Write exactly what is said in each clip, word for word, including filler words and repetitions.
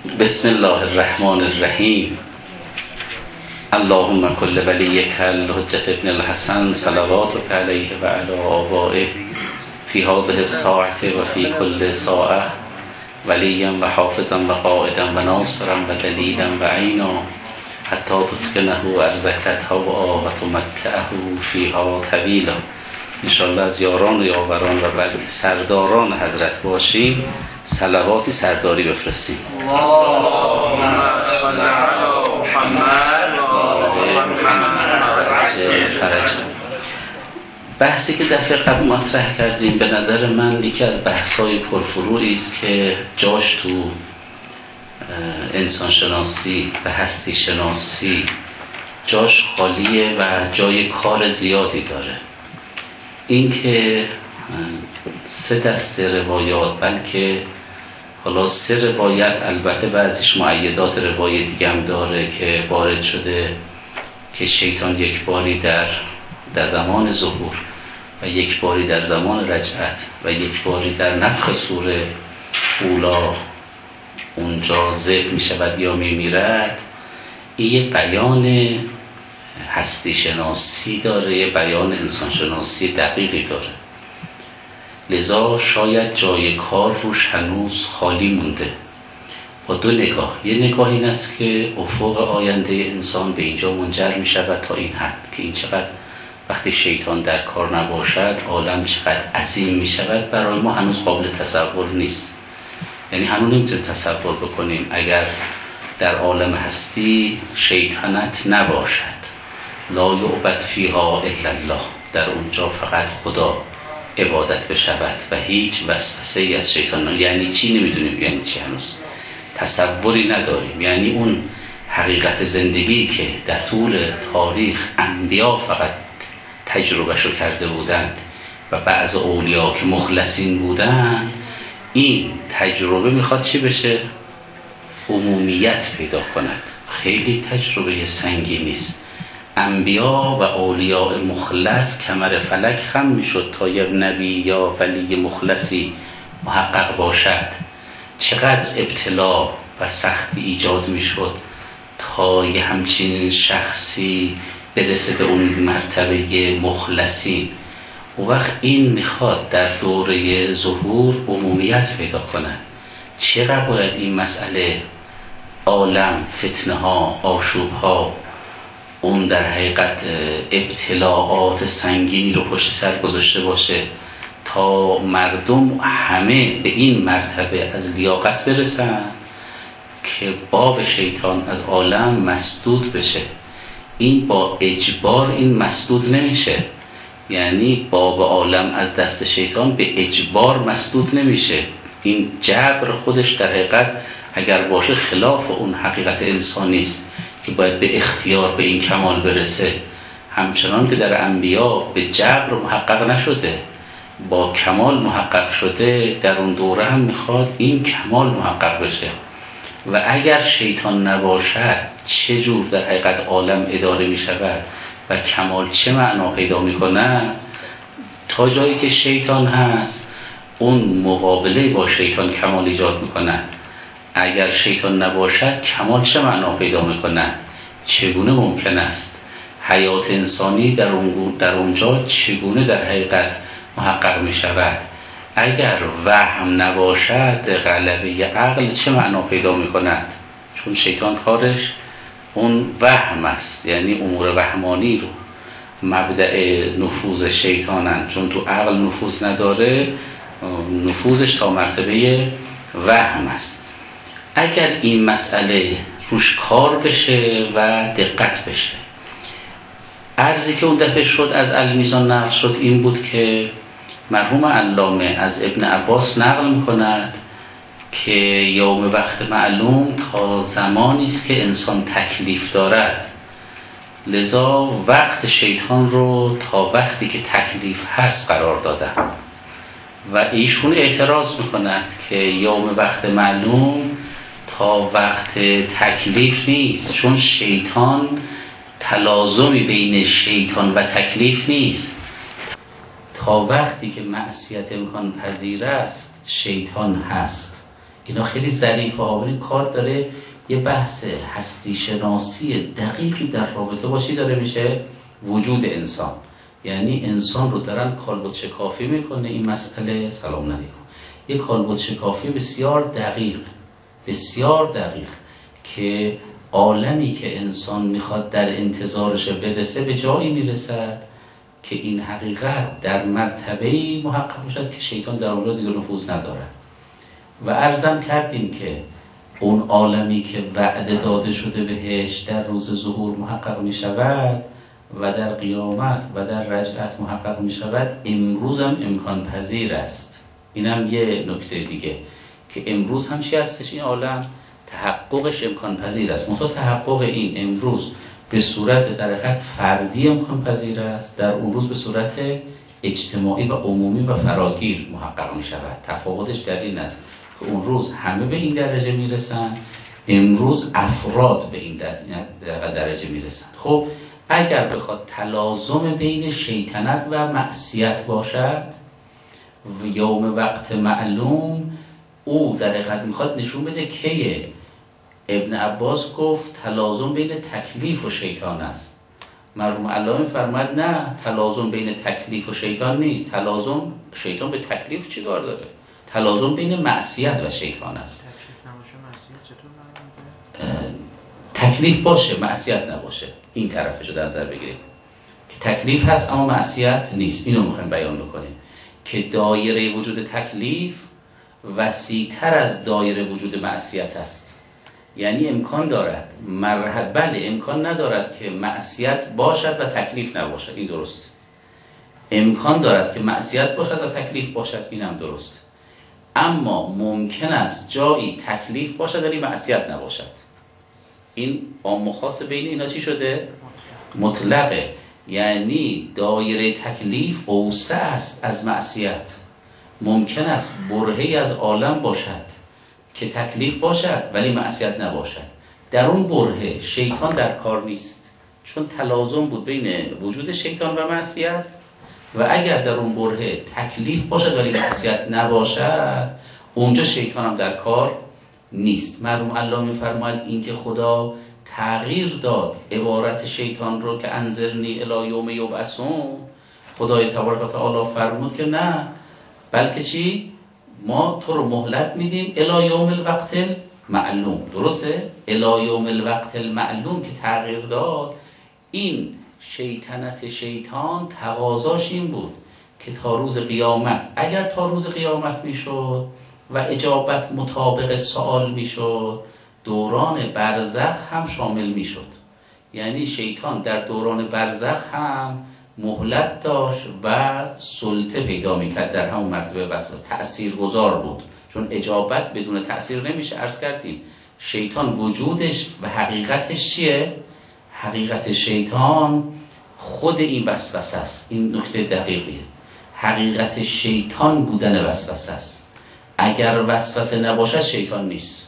بسم الله الرحمن الرحیم. اللهم کل ولیک الحجة ابن الحسن صلواتک علیه و علی آبائه فی هذه الساعة و فی کل ساعة ولیا و حافظا و قائدا و ناصرا و دلیلا و عینا حتی تسکنه ارضک طوعا و تمتعه فیها طویلا. انشاءالله از یاران و یاوران و بلکه سرداران حضرت باشیم، صلواتی سرداری بفرستیم. اللهم صل علی محمد و فرج. بحثی که دفعه قبل مطرح کردیم به نظر من یکی از بحث‌های پرفروعی است که جاش تو انسان شناسی و هستی شناسی جاش خالیه و جای کار زیادی داره. این که سه دسته روایات، بلکه حالا سه روایت، البته بعضیش مؤیدات روایت دیگه هم داره که وارد شده که شیطان یک باری در در زمان ظهور و یک باری در زمان رجعت و یک باری در نفخ سوره اولا اونجا ذبح می شود یا می میرد. این یه بیان هستی شناسی داره، یه بیان انسان شناسی دقیقی داره. لذا شاید جای کار روش هنوز خالی مونده. با دو نگاه، یه نگاه این است که افق آینده انسان به اینجا منجر می شود تا این حد که این چقدر وقتی شیطان در کار نباشد عالم چقدر عظیم می شود برای ما هنوز قابل تصور نیست. یعنی هنوز نمیتونیم تصور بکنیم اگر در عالم هستی شیطانت نباشد، لا یعبد فیها الا الله، در اونجا فقط خدا عبادت بشود و هیچ وسوسه ای از شیطان. یعنی چی نمیدونیم، یعنی چی هنوز تصوری نداریم. یعنی اون حقیقت زندگی که در طول تاریخ انبیا فقط تجربهشو کرده بودند و بعض اولیا که مخلصین بودند، این تجربه میخواد چی بشه؟ عمومیت پیدا کند. خیلی تجربه سنگینی است. انبیا و اولیاء مخلص کمر فلک خم میشد تا یک نبی یا ولی مخلصی محقق باشد. چقدر ابتلا و سختی ایجاد میشد تا یه همچین شخصی برسه به اون مرتبه مخلصی. و وقت این میخواد در دوره ظهور عمومیت پیدا کند. چقدر باید این مسئله عالم، فتنه ها، آشوب ها، اون در حقیقت ابتلاعات سنگینی رو پشت سر گذاشته باشه تا مردم همه به این مرتبه از لیاقت برسن که باب شیطان از عالم مسدود بشه. این با اجبار این مسدود نمیشه. یعنی باب عالم از دست شیطان به اجبار مسدود نمیشه. این جبر خودش در حقیقت اگر باشه خلاف اون حقیقت انسانی است که باید به اختیار به این کمال برسه. همچنان که در انبیا به جبر محقق نشده، با کمال محقق شده، در اون دوره هم میخواد این کمال محقق بشه. و اگر شیطان نباشد چه جور در حقیقت عالم اداره میشود و کمال چه معنا پیدا میکنه؟ تا جایی که شیطان هست اون مقابله با شیطان کمال ایجاد میکنه. اگر شیطان نباشد کمال چه معنا پیدا میکنه؟ چگونه ممکن است حیات انسانی در, اون در اونجا چگونه در حقیقت محقق میشود؟ اگر وهم نباشد غلبه عقل چه معنا پیدا میکند؟ چون شیطان کارش اون وهم است، یعنی امور وهمانی رو مبدأ نفوذ شیطانن. چون تو عقل نفوذ نداره، نفوذش تا مرتبه وهم است. اگر این مسئله روش کار بشه و دقت بشه، عرضی که اون دفعه شد از المیزان نقل شد این بود که مرحوم علامه از ابن عباس نقل میکند که یوم وقت معلوم تا زمانی است که انسان تکلیف دارد. لذا وقت شیطان رو تا وقتی که تکلیف هست قرار دادن و ایشون اعتراض میکند که یوم وقت معلوم تا وقت تکلیف نیست، چون شیطان تلازمی بین شیطان و تکلیف نیست. تا وقتی که معصیت امکان پذیر است شیطان هست. اینا خیلی ظریفه ها. ببینید کار داره یه بحث هستی شناسی دقیقی در رابطه باشی داره میشه وجود انسان. یعنی انسان رو دارن کالبد شکافی میکنه این مسئله. سلام علیکم. یه کالبد شکافی بسیار دقیق، بسیار دقیق که عالمی که انسان میخواد در انتظارش برسه به جایی میرسد که این حقیقت در مرتبه‌ای محقق باشد که شیطان در اونجا دیگه نفوذ ندارد. و عرضم کردیم که اون عالمی که وعده داده شده بهش در روز ظهور محقق می شود و در قیامت و در رجعت محقق می شود، امروز هم امکان پذیر است. اینم یه نکته دیگه که امروز هم چی هستش؟ این عالم تحققش امکان پذیر است. منتها تحقق این امروز به صورت در حقیقت فردی امکان پذیر است، در اون روز به صورت اجتماعی و عمومی و فراگیر محقق می شود. تفاوتش در این است که اون روز همه به این درجه میرسن، امروز افراد به این درجه میرسن. خب اگر بخواد تلازم بین شیطنت و معصیت باشد و یوم وقت معلوم، او در حقیقت میخواد نشون بده که ابن عباس گفت تلازم بین تکلیف و شیطان است. مرحوم علامه فرمود نه، تلازم بین تکلیف و شیطان نیست. تلازم شیطان به تکلیف چی کار داره؟ تلازم بین معصیت و شیطان است. تکلیف باشه معصیت نباشه، این طرفشو در نظر بگیرید که تکلیف هست اما معصیت نیست. اینو میخوایم بیان بکنیم که دایره وجود تکلیف وسیع‌تر از دایره وجود معصیت است. یعنی امکان دارد مرحله بله امکان ندارد که معصیت باشد و تکلیف نباشد، این درست. امکان دارد که معصیت باشد و تکلیف باشد، اینم درست. اما ممکن است جایی تکلیف باشد ولی معصیت نباشد. این عام و خاص بین اینا چی شده؟ مطلقه. یعنی دایره تکلیف اوسع است از معصیت. ممکن است برهه‌ای از عالم باشد که تکلیف باشد ولی معصیت نباشد. در اون برهه شیطان در کار نیست، چون تلازم بود بین وجود شیطان و معصیت. و اگر در اون برهه تکلیف باشد ولی معصیت نباشد، اونجا شیطان هم در کار نیست. مرحوم علامه می‌فرماید این که خدا تغییر داد عبارت شیطان رو که انظرنی الی یوم یبعثون، خدای تبارک و تعالی فرمود که نه، بلکه چی؟ ما تو رو مهلت میدیم الی یوم الوقت المعلوم. درسته؟ الی یوم الوقت المعلوم که تغییر داد. این شیطنت شیطان تقاضاش این بود که تا روز قیامت، اگر تا روز قیامت میشد و اجابت مطابق سوال میشد، دوران برزخ هم شامل میشد. یعنی شیطان در دوران برزخ هم مهلت داشت و سلطه پیدا میکرد در همون مرتبه وسوسه. تأثیر گذار بود، چون اجابت بدون تأثیر نمیشه. عرض کردیم شیطان وجودش و حقیقتش چیه؟ حقیقت شیطان خود این وسوسه است. این نکته دقیقیه. حقیقت شیطان بودن وسوسه است. اگر وسوسه نباشد شیطان نیست.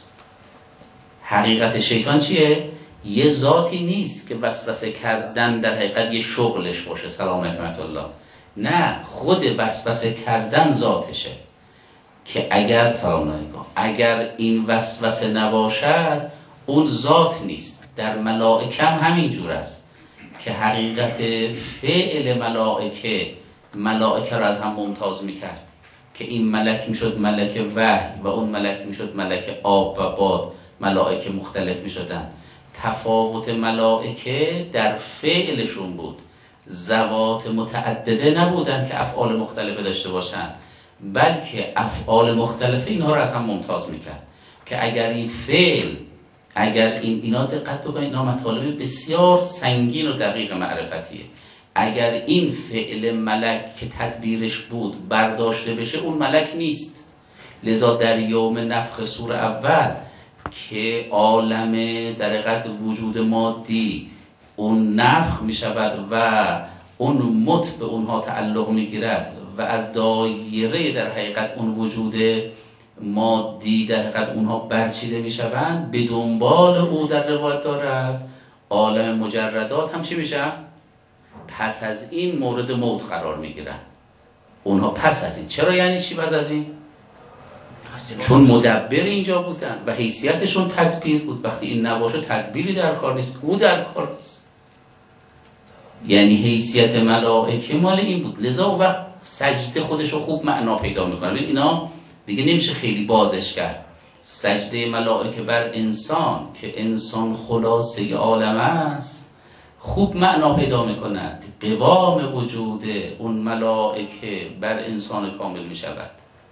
حقیقت شیطان چیه؟ یه ذاتی نیست که وسوسه کردن در حقیقت یه شغلش باشه. سلام علیکم الله. نه، خود وسوسه کردن ذاتشه که اگر سلام علیکم اگر این وسوسه نباشد اون ذات نیست. در ملائکه هم همین جور است که حقیقت فعل ملائکه ملائکه را از هم ممتاز میکرد که این ملک میشد ملک وحی و اون ملک میشد ملک آب و باد. ملائکه مختلف میشدن. تفاوت ملائکه در فعلشون بود. ذوات متعدده نبودن که افعال مختلفه داشته باشن، بلکه افعال مختلفه اینها را از هم ممتاز میکرد که اگر این فعل اگر این اینا دقت بکنید، اینا مطالب بسیار سنگین و دقیق معرفتیه. اگر این فعل ملک که تدبیرش بود برداشته بشه، اون ملک نیست. لذا در یوم نفخ سور اول که عالم در حقیقت وجود مادی اون نفخ می شود و اون مت به اونها تعلق می گیرد و از دایره در حقیقت اون وجود مادی در حقیقت اونها برچیده می شوند، به دنبال او در روایت دارد عالم مجردات هم چی میشن؟ پس از این مورد موت قرار می گیرن. اونها پس از این. چرا یعنی چی پس از این؟ چون مدبر اینجا بودن و حیثیتشون تدبیر بود. وقتی این نباشه تدبیری در کار نیست، او در کار نیست. یعنی حیثیت ملائکه مال این بود. لذا اون وقت سجده خودش رو خوب معنا پیدا میکنه. ببین اینا دیگه نمیشه خیلی بازش کرد. سجده ملائکه بر انسان که انسان خلاصه عالم است خوب معنا پیدا میکند. قوام وجود اون ملائکه بر انسان کامل میشود.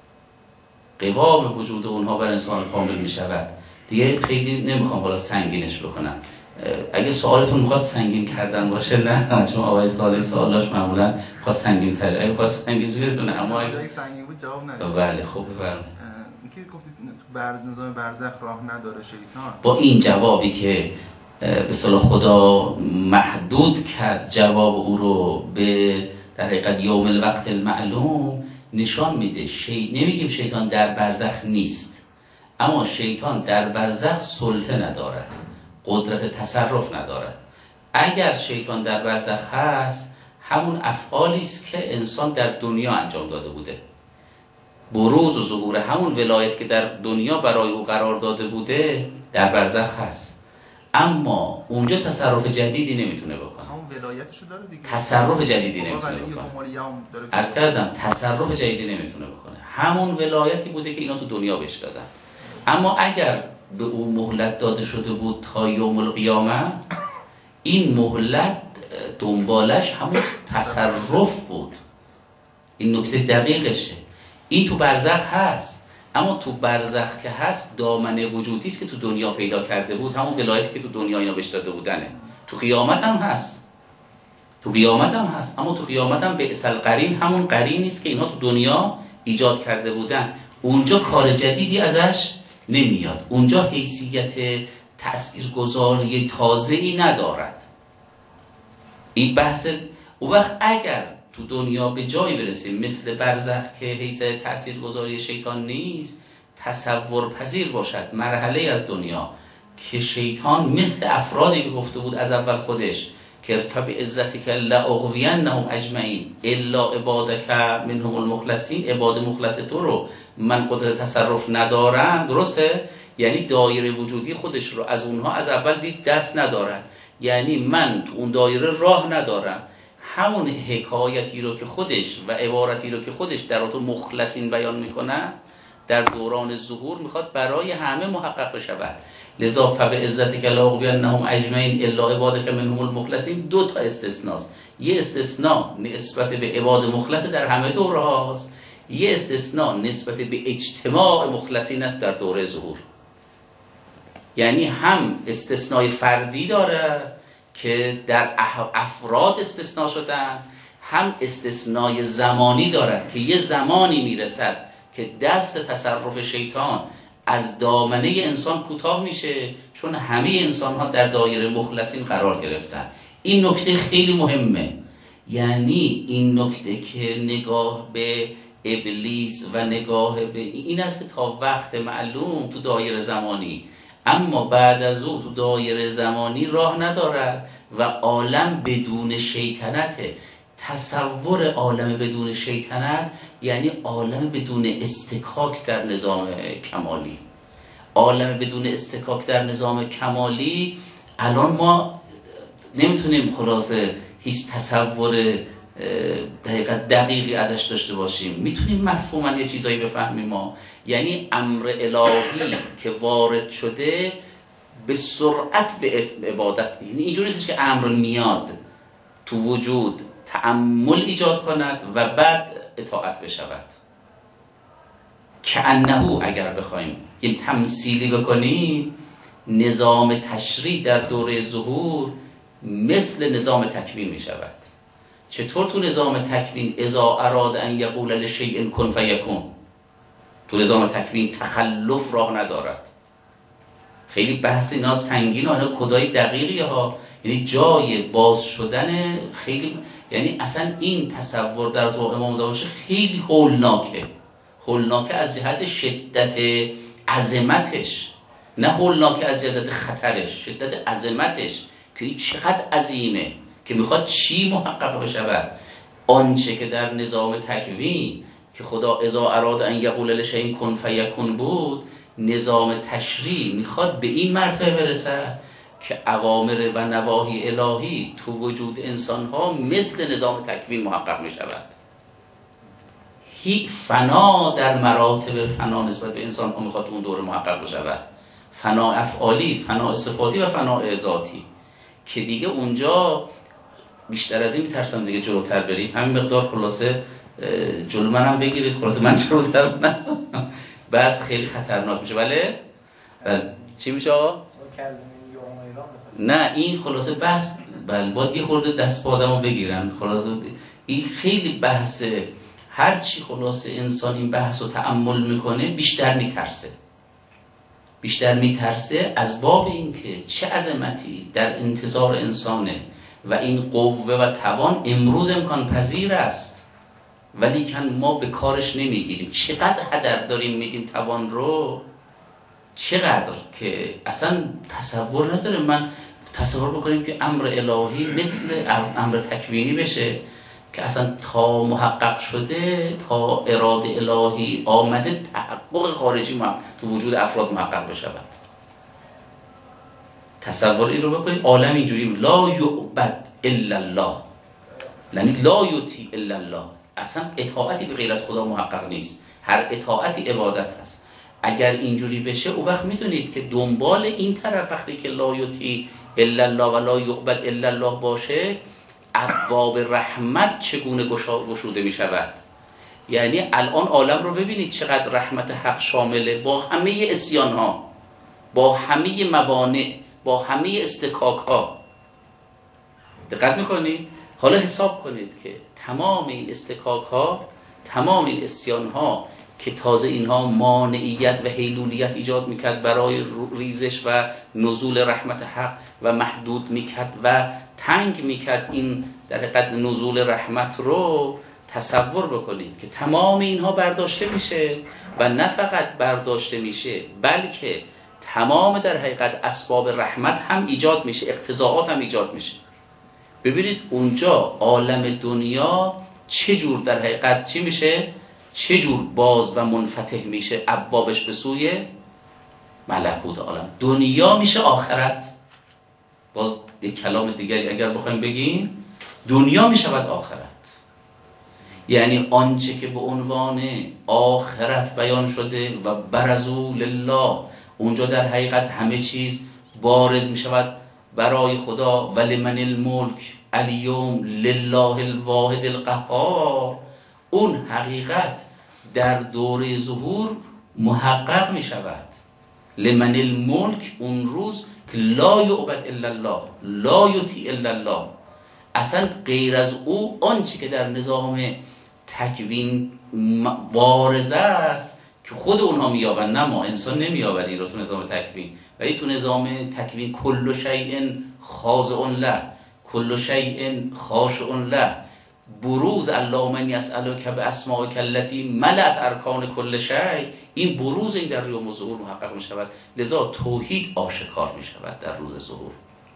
قوام وجود اونها بر انسان کامل میشود. دیگه خیلی نمیخوام حالا سنگینش بکنم. اگه سوالتون میخواد سنگین کردن باشه نه، چون آقای سوال سوالاش معمولا خواست سنگین تره. اگه خواست سنگین زیر کنه اما اگه سنگین بود جواب ندید. بله خب بفرمایید. اینکه گفتید تو برز نظام برزخ راه نداره شیطان. با این جوابی که به اصطلاح خدا محدود کرد جواب او رو به در حقیقت یوم الوقت المعلوم نشان میده. شی... نمیگیم شیطان در برزخ نیست، اما شیطان در برزخ سلطه ندارد، قدرت تصرف ندارد. اگر شیطان در برزخ هست همون افعالی است که انسان در دنیا انجام داده بوده، بروز و ظهور همون ولایت که در دنیا برای او قرار داده بوده در برزخ هست، اما اونجا تصرف جدیدی نمیتونه بکنه. همون ولایتشو داره دیگه. تصرف جدیدی نمیتونه بکنه. عرض کردم تصرف جدیدی نمیتونه بکنه. همون ولایتی بوده که اینا تو دنیا بهش دادن. اما اگر به او مهلت داده شده بود تا یوم القیامه، این مهلت دنبالش همون تصرف بود. این نکته دقیقشه. این تو برزخ هست، اما تو برزخ که هست دامنه وجودی است که تو دنیا پیدا کرده بود، همون ولایتی که تو دنیا اینا بهش داده بودنه. تو قیامت هم هست، تو قیامت هم هست، اما تو قیامت هم بئس القرین همون قرینی است که اینا تو دنیا ایجاد کرده بودن. اونجا کار جدیدی ازش نمیاد، اونجا حیثیت تأثیرگذاری تازه‌ای ندارد. این بحث. اون وقت اگر تو دنیا به جایی برسیم مثل برزخ که حیثیت تأثیرگذاری شیطان نیست، تصور پذیر باشد مرحله از دنیا که شیطان مثل افرادی که گفته بود از اول خودش که فبعزتک لاغوینهم اجمعین الا عبادک منهم المخلصین، عباد مخلص تو رو من قدرت تصرف ندارم. درسته؟ یعنی دایره وجودی خودش رو از اونها از اول دید دست ندارد، یعنی من تو اون دایره راه ندارم. همون حکایتی رو که خودش و عبارتی رو که خودش در اون مخلصین بیان میکنه در دوران ظهور میخواد برای همه محقق بشود. لذا فبعزتک لاغوینهم اجمعین الا عبادک منهم المخلصین دو تا استثناست. یه استثناء نسبت به عباد مخلص در همه دوره هاست، یه استثناء نسبت به اجتماع مخلصین است در دوره ظهور. یعنی هم استثناء فردی داره که در افراد استثناء شدن، هم استثناء زمانی دارد که یه زمانی میرسد که دست تصرف شیطان از دامنه انسان کوتاه میشه، چون همه انسان ها در دایره مخلصین قرار گرفتن. این نکته خیلی مهمه. یعنی این نکته که نگاه به ابلیس و نگاه به این است که تا وقت معلوم تو دایره زمانی، اما بعد از او تو دایره زمانی راه ندارد و عالم بدون شیطنته. تصور عالم بدون شیطنت یعنی عالم بدون استکاک در نظام کمالی. عالم بدون استکاک در نظام کمالی الان ما نمیتونیم خلاصه هیچ تصور دقیق دقیقی ازش داشته باشیم. میتونیم مفهوما یه چیزایی بفهمیم ما. یعنی امر الهی که وارد شده به سرعت به عبادت، یعنی اینجوری نیست که امر میاد تو وجود تأمل ایجاد کند و بعد اطاعت بشود. که انهو اگر بخوایم یه تمثیلی بکنیم، نظام تشریع در دوره ظهور مثل نظام تکوین می شود. چطور تو نظام تکوین اذا اراد ان یقول لشیء کن فیکون، تو نظام تکوین تخلف راه ندارد. خیلی بحث اینا سنگین و اینا کدای دقیقی ها، یعنی جای باز شدن خیلی، یعنی اصلا این تصور در تو امام زمان خیلی هولناکه. هولناکه از جهت شدت عظمتش، نه هولناکه از جهت خطرش، شدت عظمتش که این چقدر عظیمه که میخواد چی محقق بشود. آنچه که در نظام تکوین که خدا اذا اراد ان یقول لشیء کن فیکون بود، نظام تشریع میخواد به این مرتبه برسد که اوامر و نواهی الهی تو وجود انسان ها مثل نظام تکوین محقق می شود. هی فنا در مراتب فنا نسبت به انسان ها میخواد اون دوره محقق بشود، فنا افعالی، فنا صفاتی و فنا ذاتی، که دیگه اونجا بیشتر از این میترسم دیگه جلوتر بریم. همین مقدار خلاصه جلو منم بگیرید، خلاصه من جلوتر نه بس خیلی خطرناک میشه. بله بله چی میشه آقا؟ نه این خلاصه بحث بله باید یه خورده دست با آدمو بگیرن. خلاصه این خیلی بحثه، هرچی خلاصه انسان این بحث رو تأمل میکنه بیشتر میترسه، بیشتر میترسه از باب این که چه عظمتی در انتظار انسانه و این قوه و توان امروز امکان پذیر است، ولی کن ما به کارش نمیگیریم. چقدر هدر داریم میدیم توان رو، چقدر که اصلا تصور نداره. من تصور بکنیم که امر الهی مثل امر تکوینی بشه که اصلا تا محقق شده، تا اراده الهی آمده، تحقق خارجی تو وجود افراد محقق بشود. تصور این رو بکنید، عالم اینجوری لا یعبد الا الله، یعنی لا یطیع الا الله، اصلا اطاعتی به غیر از خدا محقق نیست، هر اطاعتی عبادت است. اگر اینجوری بشه او وقت میدونید که دنبال این طرف وقتی که لا یطیع الا الله و لا یعبد الا الله باشه، ابواب رحمت چگونه گشوده می شود. یعنی الان عالم رو ببینید چقدر رحمت حق شامله، با همه اسیان ها، با همه موانع، با همه استکاک ها. دقت میکنید؟ حالا حساب کنید که تمام این استکاک ها، تمام این اسیان ها که تازه اینها مانعیت و حیلولیت ایجاد میکرد برای ریزش و نزول رحمت حق و محدود میکرد و تنگ میکرد این در حقیقت نزول رحمت رو. تصور بکنید که تمام اینها برداشته میشه و نه فقط برداشته میشه بلکه تمام در حقیقت اسباب رحمت هم ایجاد میشه، اقتضاعات هم ایجاد میشه. ببینید اونجا عالم دنیا چه جور در حقیقت چی میشه، چه جور باز و منفتح میشه ابوابش به سوی ملکوت عالم. دنیا میشه آخرت. باز یک کلام دیگری اگر بخوایم بگیم، دنیا میشود آخرت. یعنی آنچه که به عنوان آخرت بیان شده و برزوا لله، اونجا در حقیقت همه چیز بارز میشود برای خدا. ولمن الملک الیوم لله الواحد القهار، اون حقیقت در دوره ظهور محقق می شود. لمن الملک، اون روز که لا یعبد الا الله، لا یطیع الا الله، اصلا غیر از او آنچه که در نظام تکوین بارز است که خود اونها میابن، نه ما انسان نمیابد این رو تو نظام تکوین، ولی تو نظام تکوین کل شیء خاضع له، کل شیء خاشع له، بروز الله من یسألک باسمائک التی ملأت ارکان کل شیء، این بروز این در یوم ظهور محقق می شود. لذا توحید آشکار می شود در روز ظهور.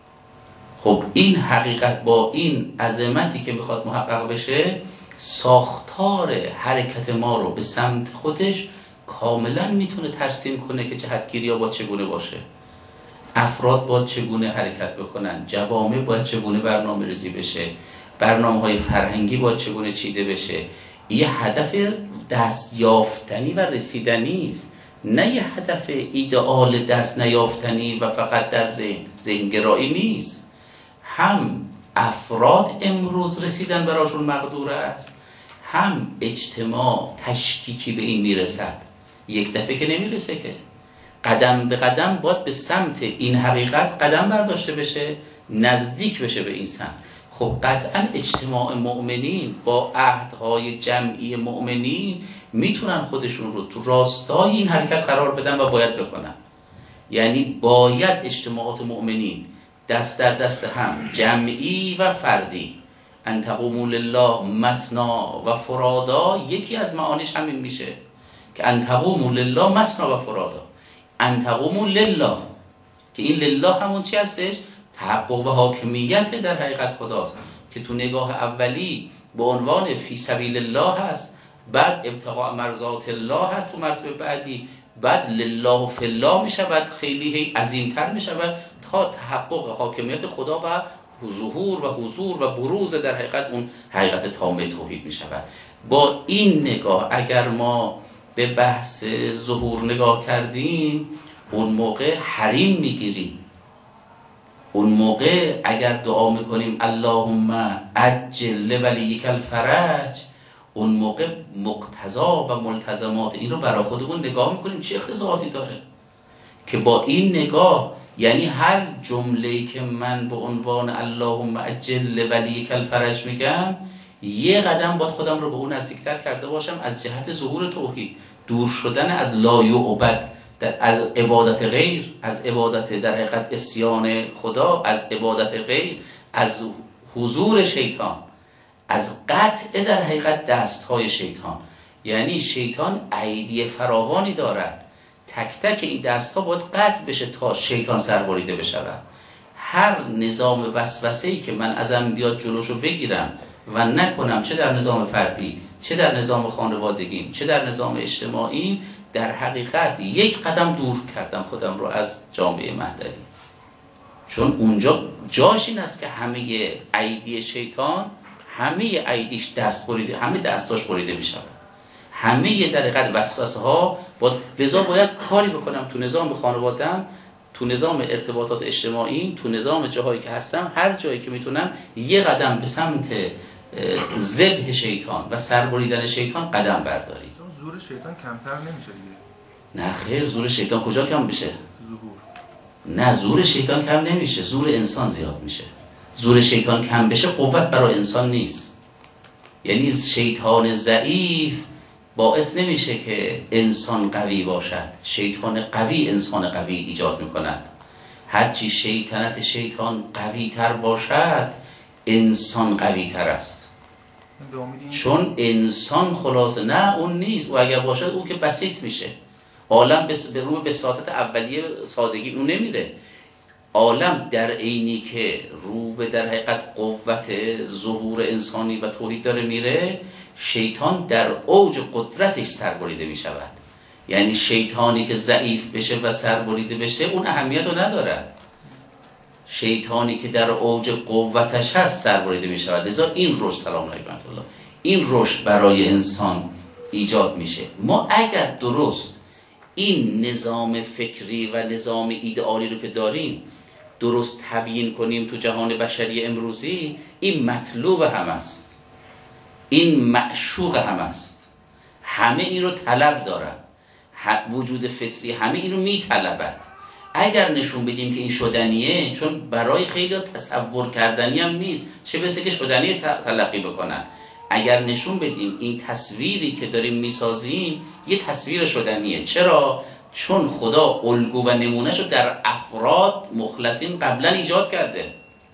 خب این حقیقت با این عظمتی که میخواد محقق بشه، ساختار حرکت ما رو به سمت خودش کاملا میتونه ترسیم کنه که جهتگیری ها باید چگونه باشه، افراد باید چگونه حرکت بکنن، جوامع باید چگونه برنامه ریزی بشه، برنامه های فرهنگی باید چگونه چیده بشه. یه هدف دست یافتنی و رسیدنی است، نه یه هدف ایدئال دست نیافتنی و فقط در ذهن ذهنگرایی نیست. هم افراد امروز رسیدن براشون مقدور است، هم اجتماع تشکیکی به این میرسد. یک دفعه که نمیرسه که، قدم به قدم باید به سمت این حقیقت قدم برداشته بشه، نزدیک بشه به این سمت. خب قطعا اجتماع مؤمنین با عهدهای جمعی مؤمنین میتونن خودشون رو تو راستای این حرکت قرار بدن و باید بکنن. یعنی باید اجتماعات مؤمنین دست در دست هم، جمعی و فردی، ان تقوموا لله مثنا و فرادا، یکی از معانیش همین میشه که ان تقوموا لله مثنا و فرادا، ان تقوموا لله، که این لله همون چی هستش؟ تحقق و حاکمیت در حقیقت خداست که تو نگاه اولی به عنوان فی سبیل الله هست، بعد ابتغاء مرضات الله هست تو مرتبه بعدی، بعد لله فی الله می شود، خیلی عظیمتر می شود تا تحقق حاکمیت خدا و ظهور و حضور و بروز در حقیقت اون حقیقت تام توحید می شود. با این نگاه اگر ما به بحث ظهور نگاه کردیم، اون موقع حریم می گیریم. اون موقع اگر دعا میکنیم اللهم عجل ولیک الفرج، اون موقع مقتضا و ملتزمات این رو برای خودمون نگاه میکنیم چه اقتضاعاتی داره که با این نگاه، یعنی هر جمله‌ای که من به عنوان اللهم عجل ولیک الفرج میگم، یه قدم باید خودم رو به اون نزدیکتر کرده باشم از جهت ظهور توحید، دور شدن از لا یعبد، از عبادت غیر، از عبادت در حقیقت عصیان خدا، از عبادت غیر، از حضور شیطان، از قطع در حقیقت دستهای شیطان. یعنی شیطان ایدی فراوانی دارد، تک تک این دستها باید قطع بشه تا شیطان سربریده بشود. هر نظام وسوسه‌ای که من ازم بیاد جلوشو بگیرم و نکنم، چه در نظام فردی، چه در نظام خانوادگیم، چه در نظام اجتماعی، در حقیقت یک قدم دور کردم خودم رو از جامعه مهدوی. چون اونجا جاش این است که همه ایدی شیطان، همه ایدیش دست بریده، همه دستاش بریده می شود. همه در حقیقت وسوسه ها با لذا باید کاری بکنم تو نظام خانواده‌ام، تو نظام ارتباطات اجتماعی، تو نظام جاهایی که هستم، هر جایی که میتونم یه قدم به سمت ذبح شیطان و سربریدن شیطان قدم برداریم. زور شیطان کمتر نمیشه دیگه؟ نه خیر، زور شیطان کجا کم میشه؟ ظهور. نه، زور شیطان کم نمیشه، زور انسان زیاد میشه. زور شیطان کم بشه قوت برای انسان نیست. یعنی شیطان ضعیف باعث نمیشه که انسان قوی باشد، شیطان قوی انسان قوی ایجاد میکند. هرچی شیطنت شیطان قوی تر باشد، انسان قوی تر است. چون انسان خلاصه نه اون نیست، و اگر باشد او که بسیط میشه. عالم به رو به ساعت اولیه سادگی اون نمیره. عالم در عینی که رو به در حقیقت قوت ظهور انسانی و توحید داره میره، شیطان در اوج قدرتش سربریده میشود. یعنی شیطانی که ضعیف بشه و سربریده بشه اون اهمیت رو ندارد. شیطانی که در اوج قوتش هست سربریده می شود. لذا این رشد، سلام علیکم الله، این رشد برای انسان ایجاد میشه. ما اگر درست این نظام فکری و نظام ایدئالی رو که داریم درست تبیین کنیم تو جهان بشری امروزی، این مطلوب هم است، این معشوق هم است، همه این رو طلب دارن، وجود فطری همه این رو می طلبد. اگر نشون بدیم که این شدنیه، چون برای خیلی تصور کردنی هم نیست، چه بسه که شدنی تلقی بکنن. اگر نشون بدیم این تصویری که داریم میسازیم یه تصویر شدنیه. چرا؟ چون خدا الگو و نمونهشو در افراد مخلصین قبلا ایجاد کرده.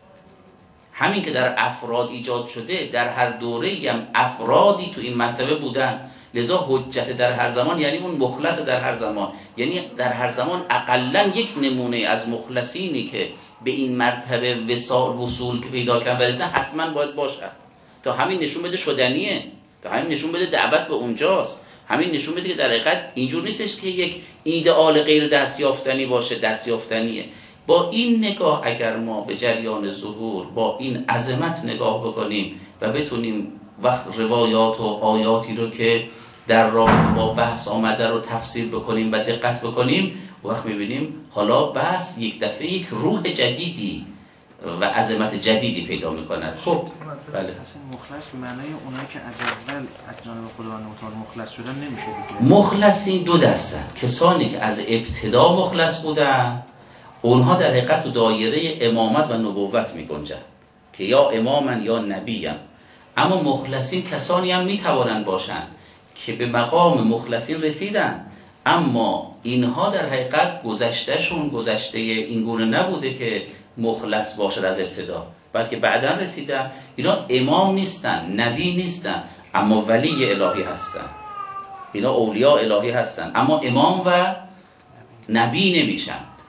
همین که در افراد ایجاد شده، در هر دوره‌ای هم افرادی تو این مرتبه بودن. لذا حجت در هر زمان یعنی اون مخلص در هر زمان، یعنی در هر زمان اقلن یک نمونه از مخلصینی که به این مرتبه وصال وصول که پیدا کردن برسن حتما باید باشه. تا همین نشون بده شدنیه، تا همین نشون بده دعوت به اونجاست، همین نشون بده که در حقیقت اینجور نیستش که یک ایدئال غیر دستیافتنی باشه، دستیافتنیه. با این نگاه اگر ما به جریان ظهور با این عظمت نگاه بکنیم و بتونیم وقت روایات و آیاتی رو که در رابطه با بحث آمده رو تفسیر بکنیم و دقت بکنیم، وقت میبینیم حالا بحث یک دفعه یک روح جدیدی و عظمت جدیدی پیدا میکند. خب بله، اصلا مخلص معنای اونایی که از اول از جانب خداوند متعال مخلص شدن نمیشه دیگه. مخلصین دو دستن، کسانی که از ابتدا مخلص بودن، اونها در حقیقت تو دایره امامت و نبوت میگنجن که یا امامن یا نبیین. اما مخلصین کسانی هم میتوانند باشند که به مقام مخلصین رسیدن، اما اینها در حقیقت گذشتهشون گذشته اینگونه نبوده که مخلص باشد از ابتدا، بلکه بعداً رسیدن. اینا امام نیستن، نبی نیستن، اما ولی الهی هستن. اینا اولیاء الهی هستن، اما امام و نبی نمیشن.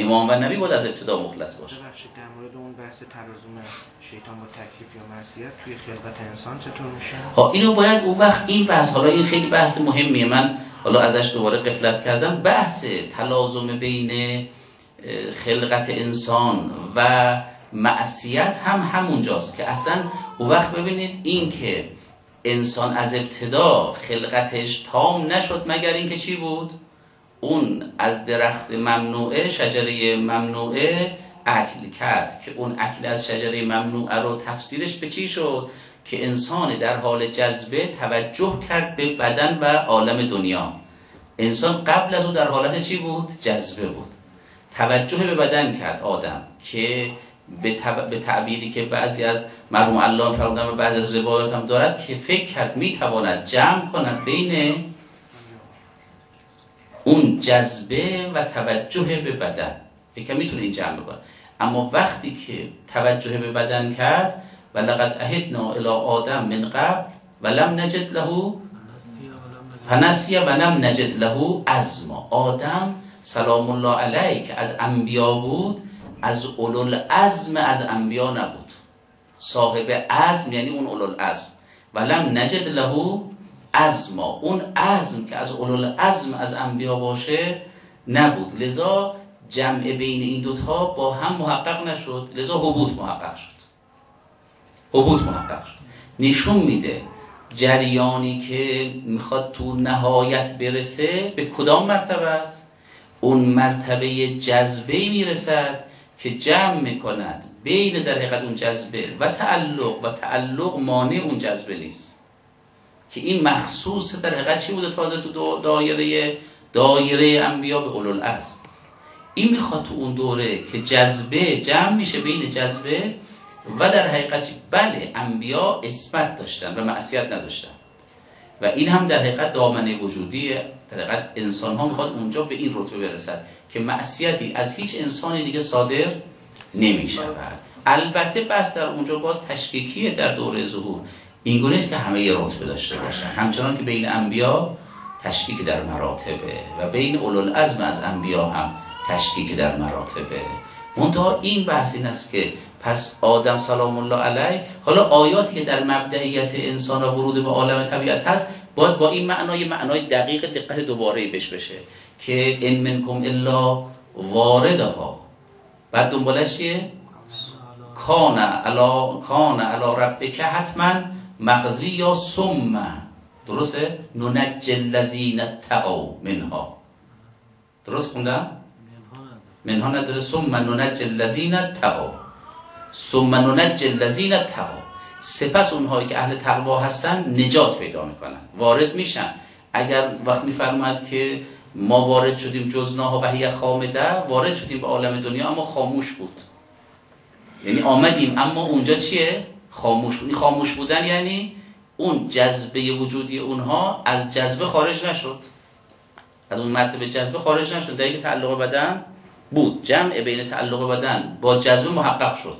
امام و نبی باید از ابتدا مخلص باشه. ببخشید در مورد اون بحث تلازم شیطان با تکلیف یا معصیت توی خلقت انسان چطور میشه؟ ها اینو باید اون وقت این بحث، حالا این خیلی بحث مهمیه، من حالا ازش دوباره غفلت کردم، بحث تلازم بین خلقت انسان و معصیت هم همونجاست که اصلا اون وقت ببینید این که انسان از ابتدا خلقتش تام نشد مگر اینکه چی بود؟ اون از درخت ممنوعه، شجره ممنوعه اکل کرد که اون اکل از شجره ممنوعه رو تفسیرش به چی شد؟ که انسان در حال جذبه توجه کرد به بدن و عالم دنیا. انسان قبل از او در حالت چی بود؟ جذبه بود. توجه به بدن کرد آدم که به, تب... به تعبیری که بعضی از مرحوم علامه فرمودن و بعضی از روایات هم دارد که فکر کرد میتواند جمع کند بین اون جذبه و توجه به بدن، فکر میتونه این جمع بکنه. اما وقتی که توجه به بدن کرد و لقد عهدنا الی آدم من قبل و لم نجد له فنسی و لم نجد له عزما، آدم سلام الله علیه که از انبیا بود از اولوالعزم از انبیا نبود. صاحب عزم یعنی اون اولوالعزم. و لم نجد له عزما، اون عزم که از اولوالعزم از انبیا باشه نبود. لذا جمع بین این دوتا با هم محقق نشد، لذا حبوط محقق شد. حبوط محقق شد نشون میده جریانی که میخواد تو نهایت برسه به کدام مرتبه است؟ اون مرتبه جذبه میرسد که جمع میکند بین در حقیقت اون جذبه و تعلق، و تعلق مانع اون جذبه نیست، که این مخصوص در حقیقت چی بوده تازه تو دایره دایره انبیا به اولوالعزم. این میخواد تو اون دوره که جذبه جمع میشه بین جذبه و در حقیقت بله انبیا عصمت داشتن و معصیت نداشتن، و این هم در حقیقت دامنه وجودی در حقیقت انسان ها میخواد اونجا به این رتبه برسد که معصیتی از هیچ انسانی دیگه صادر نمیشود. البته بس در اونجا باز تشکیکیه در دوره ظهور، این گونه است که همه یه رتبه داشته باشن، همچنان که بین انبیا تشکیک در مراتبه و بین اولوالعزم از انبیا هم تشکیک در مراتبه. منتها این بحث این است که پس آدم سلام الله علیه، حالا آیاتی که در مبدئیت انسان و ورود به عالم طبیعت هست باید با این معنای معنای دقیق دقت دوباره بش بشه که ان منکم الا واردها، بعد دنبالش چیه؟ کان علا کان علا ربک حتما مقضی یا ثم، درسته؟ ننجی الذین اتقوا منها، درست خوندم؟ منها نداره، ثم ننجی الذین اتقوا، ثم ننجی الذین اتقوا، سپس اونهایی که اهل تقوا هستن نجات پیدا میکنن، وارد میشن. اگر وقت میفرماید که ما وارد شدیم جزناها و هی خامده، وارد شدیم به عالم دنیا اما خاموش بود، یعنی آمدیم اما اونجا چیه؟ خاموش بود. خاموش بودن یعنی اون جذبه وجودی اونها از جذبه خارج نشد، از اون مرتبه جذبه خارج نشد، در اینکه تعلق بدن بود، جمع بین تعلق بدن با جذبه محقق شد.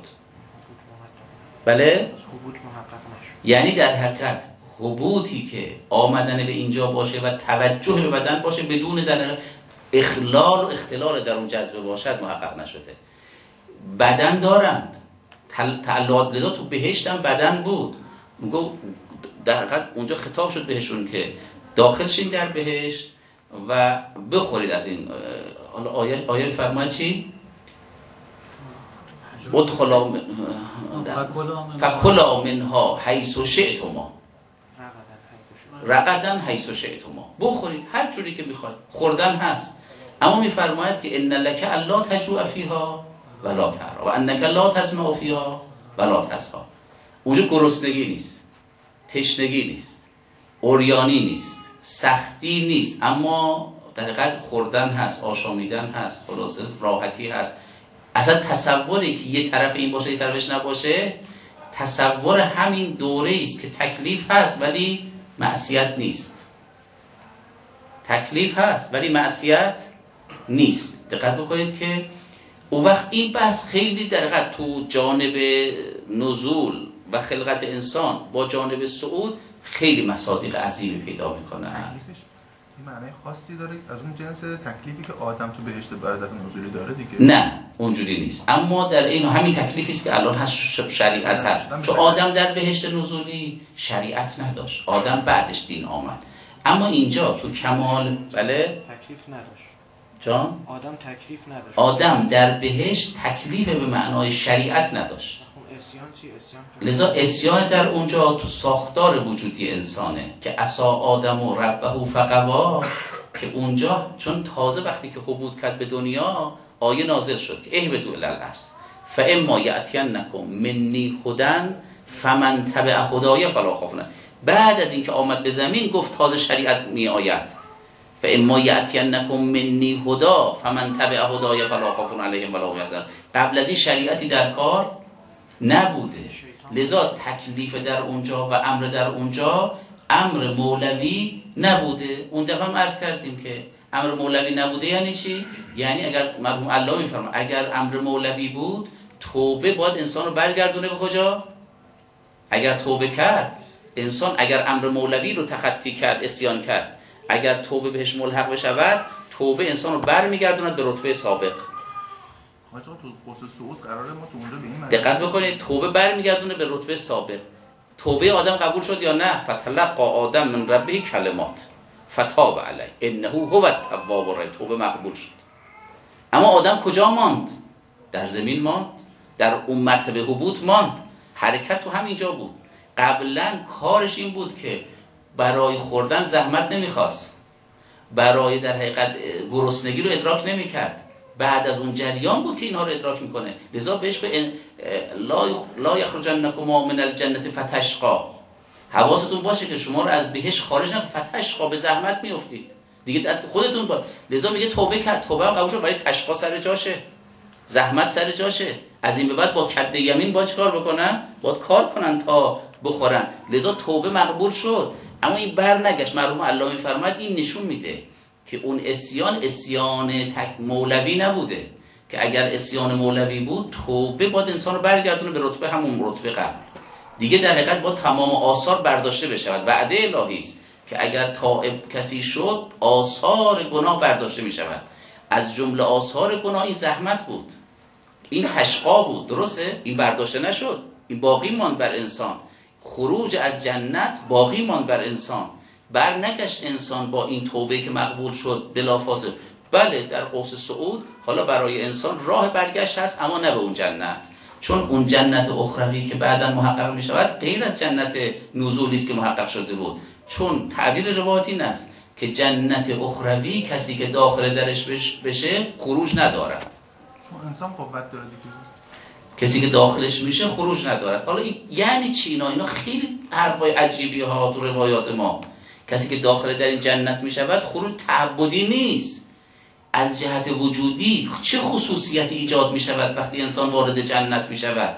بله؟ حبوط محقق نشد. یعنی در حقیقت حبوطی که آمدن به اینجا باشه و توجه به بدن باشه بدون در اخلال و اختلال در اون جذبه باشد محقق نشده. بدن دارند، تعلقات، لذا تو بهشت هم بدن بود، میگو در حقیقت اونجا خطاب شد بهشون که داخل شین در بهشت و بخورید از این. آیه آیه فرماید چی؟ ادخلا فکلا منها حیث شئتما رغدا حیث شئتما، بخورید هر جوری که میخواید، خوردن هست. اما میفرماید که ان لک الا تجوع فیها ولا تعرا و انک لا تسمع فیها ولا تسقی. اونجا گرسنگی نیست، تشنگی نیست، عریانی نیست، سختی نیست، اما در حقیقت خوردن هست، آشامیدن هست، خلاصه راحتی هست. اصلا تصوری که یه طرف این باشه یه طرفش نباشه، تصور همین دوره است که تکلیف هست ولی معصیت نیست. تکلیف هست ولی معصیت نیست. دقت بکنید که اون وقت این بحث خیلی در حقیقت تو جانب نزول و خلقت انسان با جانب صعود خیلی مصادیق عظیمی پیدا میکنه. این معنی خاصی داره از اون جنس تکلیفی که آدم تو بهشت برزخ نزولی داره دیگه؟ نه اونجوری نیست، اما در این همین تکلیفی است که الان هست، شریعت هست. چون آدم در بهشت نزولی شریعت نداشت، آدم بعدش دین آمد. اما اینجا تو کمال بله تکلیف نداشت. جان؟ آدم تکلیف نداشت. آدم در بهشت تکلیف به معنای شریعت نداشت. اسیان چی؟ اسیان لذا اسیان در اونجا تو ساختار وجودی انسانه که عصا آدم و ربه فغوا، که اونجا چون تازه وقتی که حبوط کرد به دنیا آیه نازل شد که اهبطوا الی الارض فاما یأتینکم منی هدی فمن تبع هدای فلا خوف علیهم. بعد از اینکه آمد به زمین گفت تازه شریعت می آید فاما یأتینکم منی هدی فمن تبع هدای فلا خوف علیهم ولا هم یحزنون. قبل از این شریعتی در کار نبوده، لذا تکلیف در اونجا و امر در اونجا امر مولوی نبوده. اون دفعه هم عرض کردیم که امر مولوی نبوده یعنی چی؟ یعنی اگر مرحوم الله میفرما اگر امر مولوی بود توبه باید انسان رو برگردونه به کجا؟ اگر توبه کرد انسان، اگر امر مولوی رو تخطی کرد، اسیان کرد، اگر توبه بهش ملحق بشود، توبه انسان رو برمیگردوند به رتبه سابق. آقا تو قوس صعود قراره ما تو اونجا به این دقت بکنید، توبه برمیگردونه به رتبه سابق. توبه آدم قبول شد یا نه؟ فتلقى آدم من ربه کلمات فتاب علیه انه هو التواب الرحیم. توبه مقبول شد. اما آدم کجا ماند؟ در زمین ماند، در اون مرتبه حبوط ماند. حرکت تو همینجا بود. قبلا کارش این بود که برای خوردن زحمت نمیخواست، برای در حقیقت گرسنگی رو ادراک نمیکرد. بعد از اون جریان بود که اینها رو ادراک میکنه. لذا بهش به لا لا یخرجنکم من الجنه فتشقى. حواستون باشه که شما رو از بهشت خارج نکنه، فتشقى به زحمت میافتید دیگه، دست خودتون با. لذا میگه توبه کرد، توبه هم قبول شد، برای تشقا سر جاشه، زحمت سر جاشه. از این به بعد با کد یمین با چیکار بکنن؟ باید کار کنن تا بخورن. لذا توبه مقبول شد. اما این بر نگشت. مرحوم الله میفرماید این نشون میده که اون اسیان اسیان تک مولوی نبوده، که اگر اسیان مولوی بود توبه باید انسان رو برگردونه به رتبه همون رتبه قبل دیگه. در حقیقت باید تمام آثار برداشته بشود. وعده الهی است که اگر تائب کسی شد آثار گناه برداشته می شود. از جمله آثار گناه این زحمت بود، این تشقا بود، درسته؟ این برداشته نشد، این باقی ماند بر انسان. خروج از جنت باقی ماند بر انسان. بر نگشت انسان با این توبه که مقبول شد بلافاصله. بله در قوس صعود حالا برای انسان راه برگشت هست، اما نه به اون جنت، چون اون جنت اخروی که بعدا محقق می شود غیر از جنت نزولی است که محقق شده بود. چون تعبیر روایت این است که جنت اخروی کسی که داخل درش بشه خروج ندارد. چون انسان قوت داره دیگه، کسی که داخلش میشه خروج ندارد. حالا یعنی چی اینا؟ اینا خیلی حرفای عجیبی ها تو روایات ما. کسی که داخل در این جنت میشود خروج تعبدی نیست، از جهت وجودی چه خصوصیتی ایجاد میشود وقتی انسان وارد جنت میشود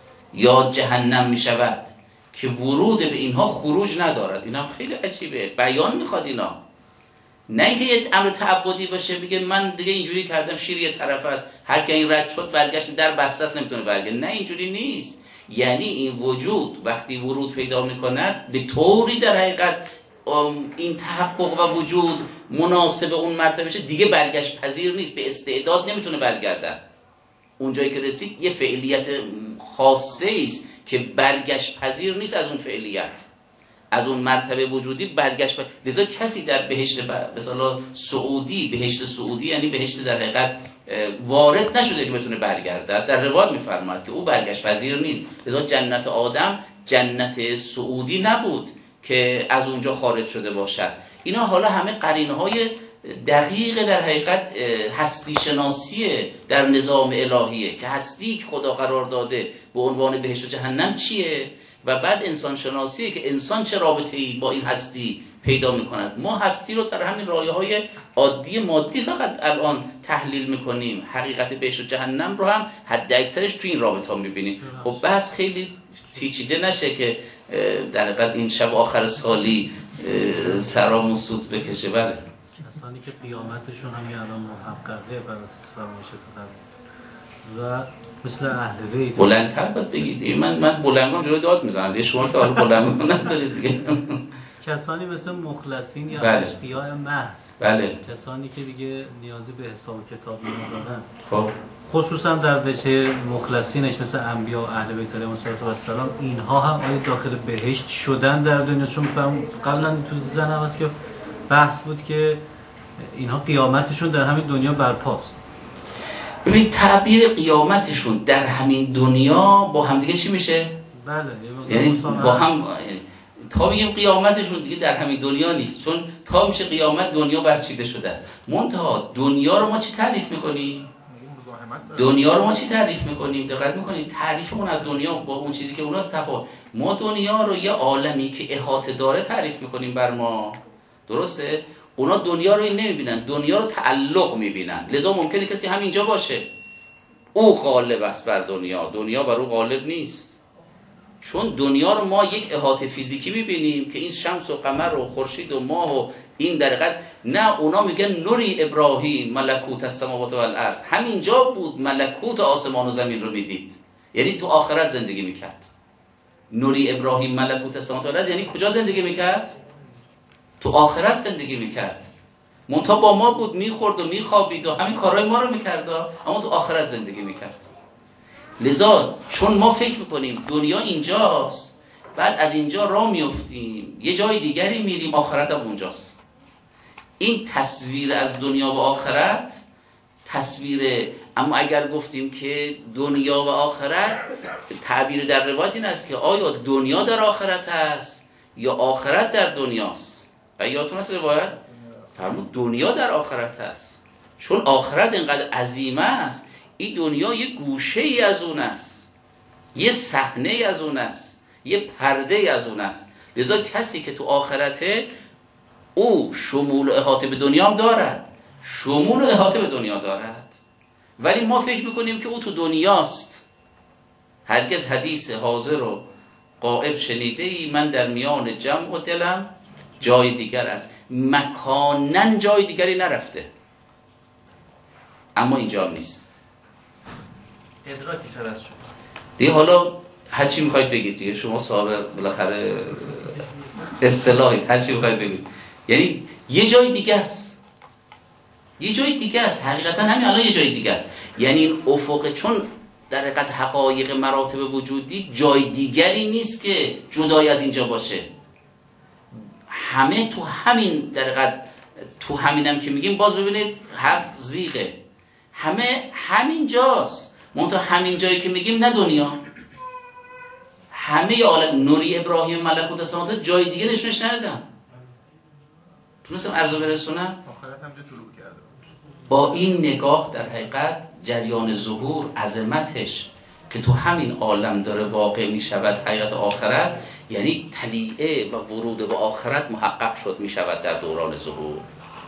یا جهنم میشود که ورود به اینها خروج ندارد. اینا خیلی عجیبه، بیان میخواد اینا. نه اینکه یه امر تعبدی باشه بگه من دیگه اینجوری کردم شیر یه طرف است، هر کی این رد شد برگشت در بسته است نمیتونه برگرده. نه اینجوری نیست. یعنی این وجود وقتی ورود پیدا میکند به طوری در حقیقت این تحقق و وجود مناسب اون مرتبه شه دیگه برگشت پذیر نیست، به استعداد نمیتونه برگرده. اونجایی که رسید یه فعلیت خاصه است که برگشت پذیر نیست از اون فعلیت، از اون مرتبه وجودی برگشت پذیر. لذا کسی در بهشت مثلا سعودی، بهشت سعودی یعنی بهشت در حقیقت وارد نشده که بتونه برگرده، در روایت میفرماد که او برگشت پذیر نیست. لذا جنت آدم جنت سعودی نبود که از اونجا خارج شده باشد. اینا حالا همه قرینه‌های دقیق در حقیقت هستی شناسی در نظام الهیه که هستی که خدا قرار داده به عنوان بهشت و جهنم چیه، و بعد انسان شناسیه که انسان چه رابطه‌ای با این هستی پیدا می‌کند. ما هستی رو در همین رایه‌های عادی مادی فقط الان تحلیل می‌کنیم، حقیقت بهشت و جهنم رو هم حد اکثرش تو این رابطه‌ها می‌بینیم. خب بحث خیلی پیچیده نشه که در حقیقت این شب آخر سالی سرامون سوت بکشه. بله کسانی که قیامتشون هم یه الان محققه بر اساس فرمایشات قبل و مثل اهل بیت بلندتر باید بگید. من من بلندم جلوی داد میزنم دیگه، شما که حالا بلندم ندارید دیگه. کسانی مثل مخلصین یا بله. اشقیاء محض، بله کسانی که دیگه نیازی به حساب کتاب ندارن، خب خصوصا در وجه مخلصینش مثل انبیا و اهل بیت علیهم السلام، اینها هم آیا داخل بهشت شدن در دنیا؟ چون می‌فهم قبلا تو ذهنم هست که بحث بود که اینها قیامتشون در همین دنیا برپاست. ببین تعبیر قیامتشون در همین دنیا با هم دیگه چی میشه؟ بله یعنی با هم تا بگیم قیامتشون دیگه در همین دنیا نیست، چون تا میشه قیامت دنیا برچیده شده است. منتها دنیا رو ما چی تعریف میکنیم؟ دنیا رو ما چی تعریف میکنیم؟ دقت میکنیم تعریفمون از دنیا با اون چیزی که اوناست تفاوت. ما دنیا رو یه عالمی که احاطه داره تعریف میکنیم بر ما، درسته؟ اونا دنیا رو این نمیبینن، دنیا رو تعلق میبینن. لذا ممکنه کسی همینجا باشه او غالب است بر دنیا، دنیا بر او غالب نیست. چون دنیا رو ما یک احاطه فیزیکی میبینیم که این شمس و قمر و خورشید و ماه و این در حقیقت، نه اونا میگن نوری ابراهیم ملکوت السماوات و الارض، همینجا بود ملکوت آسمان و زمین رو میدید، یعنی تو آخرت زندگی میکرد. نوری ابراهیم ملکوت السماوات و الارض یعنی کجا زندگی میکرد؟ تو آخرت زندگی میکرد. منتها با ما بود، میخورد و میخوابید و همین کارهای ما رو میکرد، اما تو آخرت زندگی میکرد. لذا چون ما فکر میکنیم دنیا اینجاست، بعد از اینجا راه میفتیم یه جای دیگری میریم، آخرت هم اونجاست. این تصویر از دنیا و آخرت تصویر، اما اگر گفتیم که دنیا و آخرت، تعبیر در روایت این است که آیا دنیا در آخرت هست یا آخرت در دنیاست؟ و یادتون هست روایت فرمود دنیا در آخرت هست، چون آخرت اینقدر عظیمه است، این دنیا یه گوشه ای از اون است، یه صحنه ای از اون است، یه پرده ای از اون است. لذا کسی که تو آخرته او شمول و احاطه به دنیا هم دارد، شمول و احاطه به دنیا دارد، ولی ما فکر میکنیم که او تو دنیاست. هرگز حدیث حاضر و غائب شنیده ای من در میان جمع و دلم جای دیگر است. مکانن جای دیگری نرفته، اما اینجا نیست. ادراکش عوض شد دیگه. حالا هر چی میخواید بگید دیگه، شما صاحب بالاخره اصطلاحید، هر چی میخواید بگید، یعنی یه جای دیگه است، یه جای دیگه است، حقیقتا همین الان یه جای دیگه است. یعنی این افق، چون در حقیقت حقایق مراتب وجودی جای دیگری نیست که جدای از اینجا باشه، همه تو همین در حقیقت، تو همینم که میگیم باز ببینید حرف زیغه، همه همین جاست. منتها همین جایی که میگیم نه دنیا، همه عالم نوری ابراهیم ملکوت السماوات جای دیگه نشونش ندادم. تونستم عرضو برسونم؟ آخرت هم جا طلوع کرده. با این نگاه در حقیقت جریان ظهور، عظمتش که تو همین عالم داره واقع میشود، حقیقت آخرت، یعنی طلیعه و ورود به آخرت محقق شد میشود در دوران ظهور.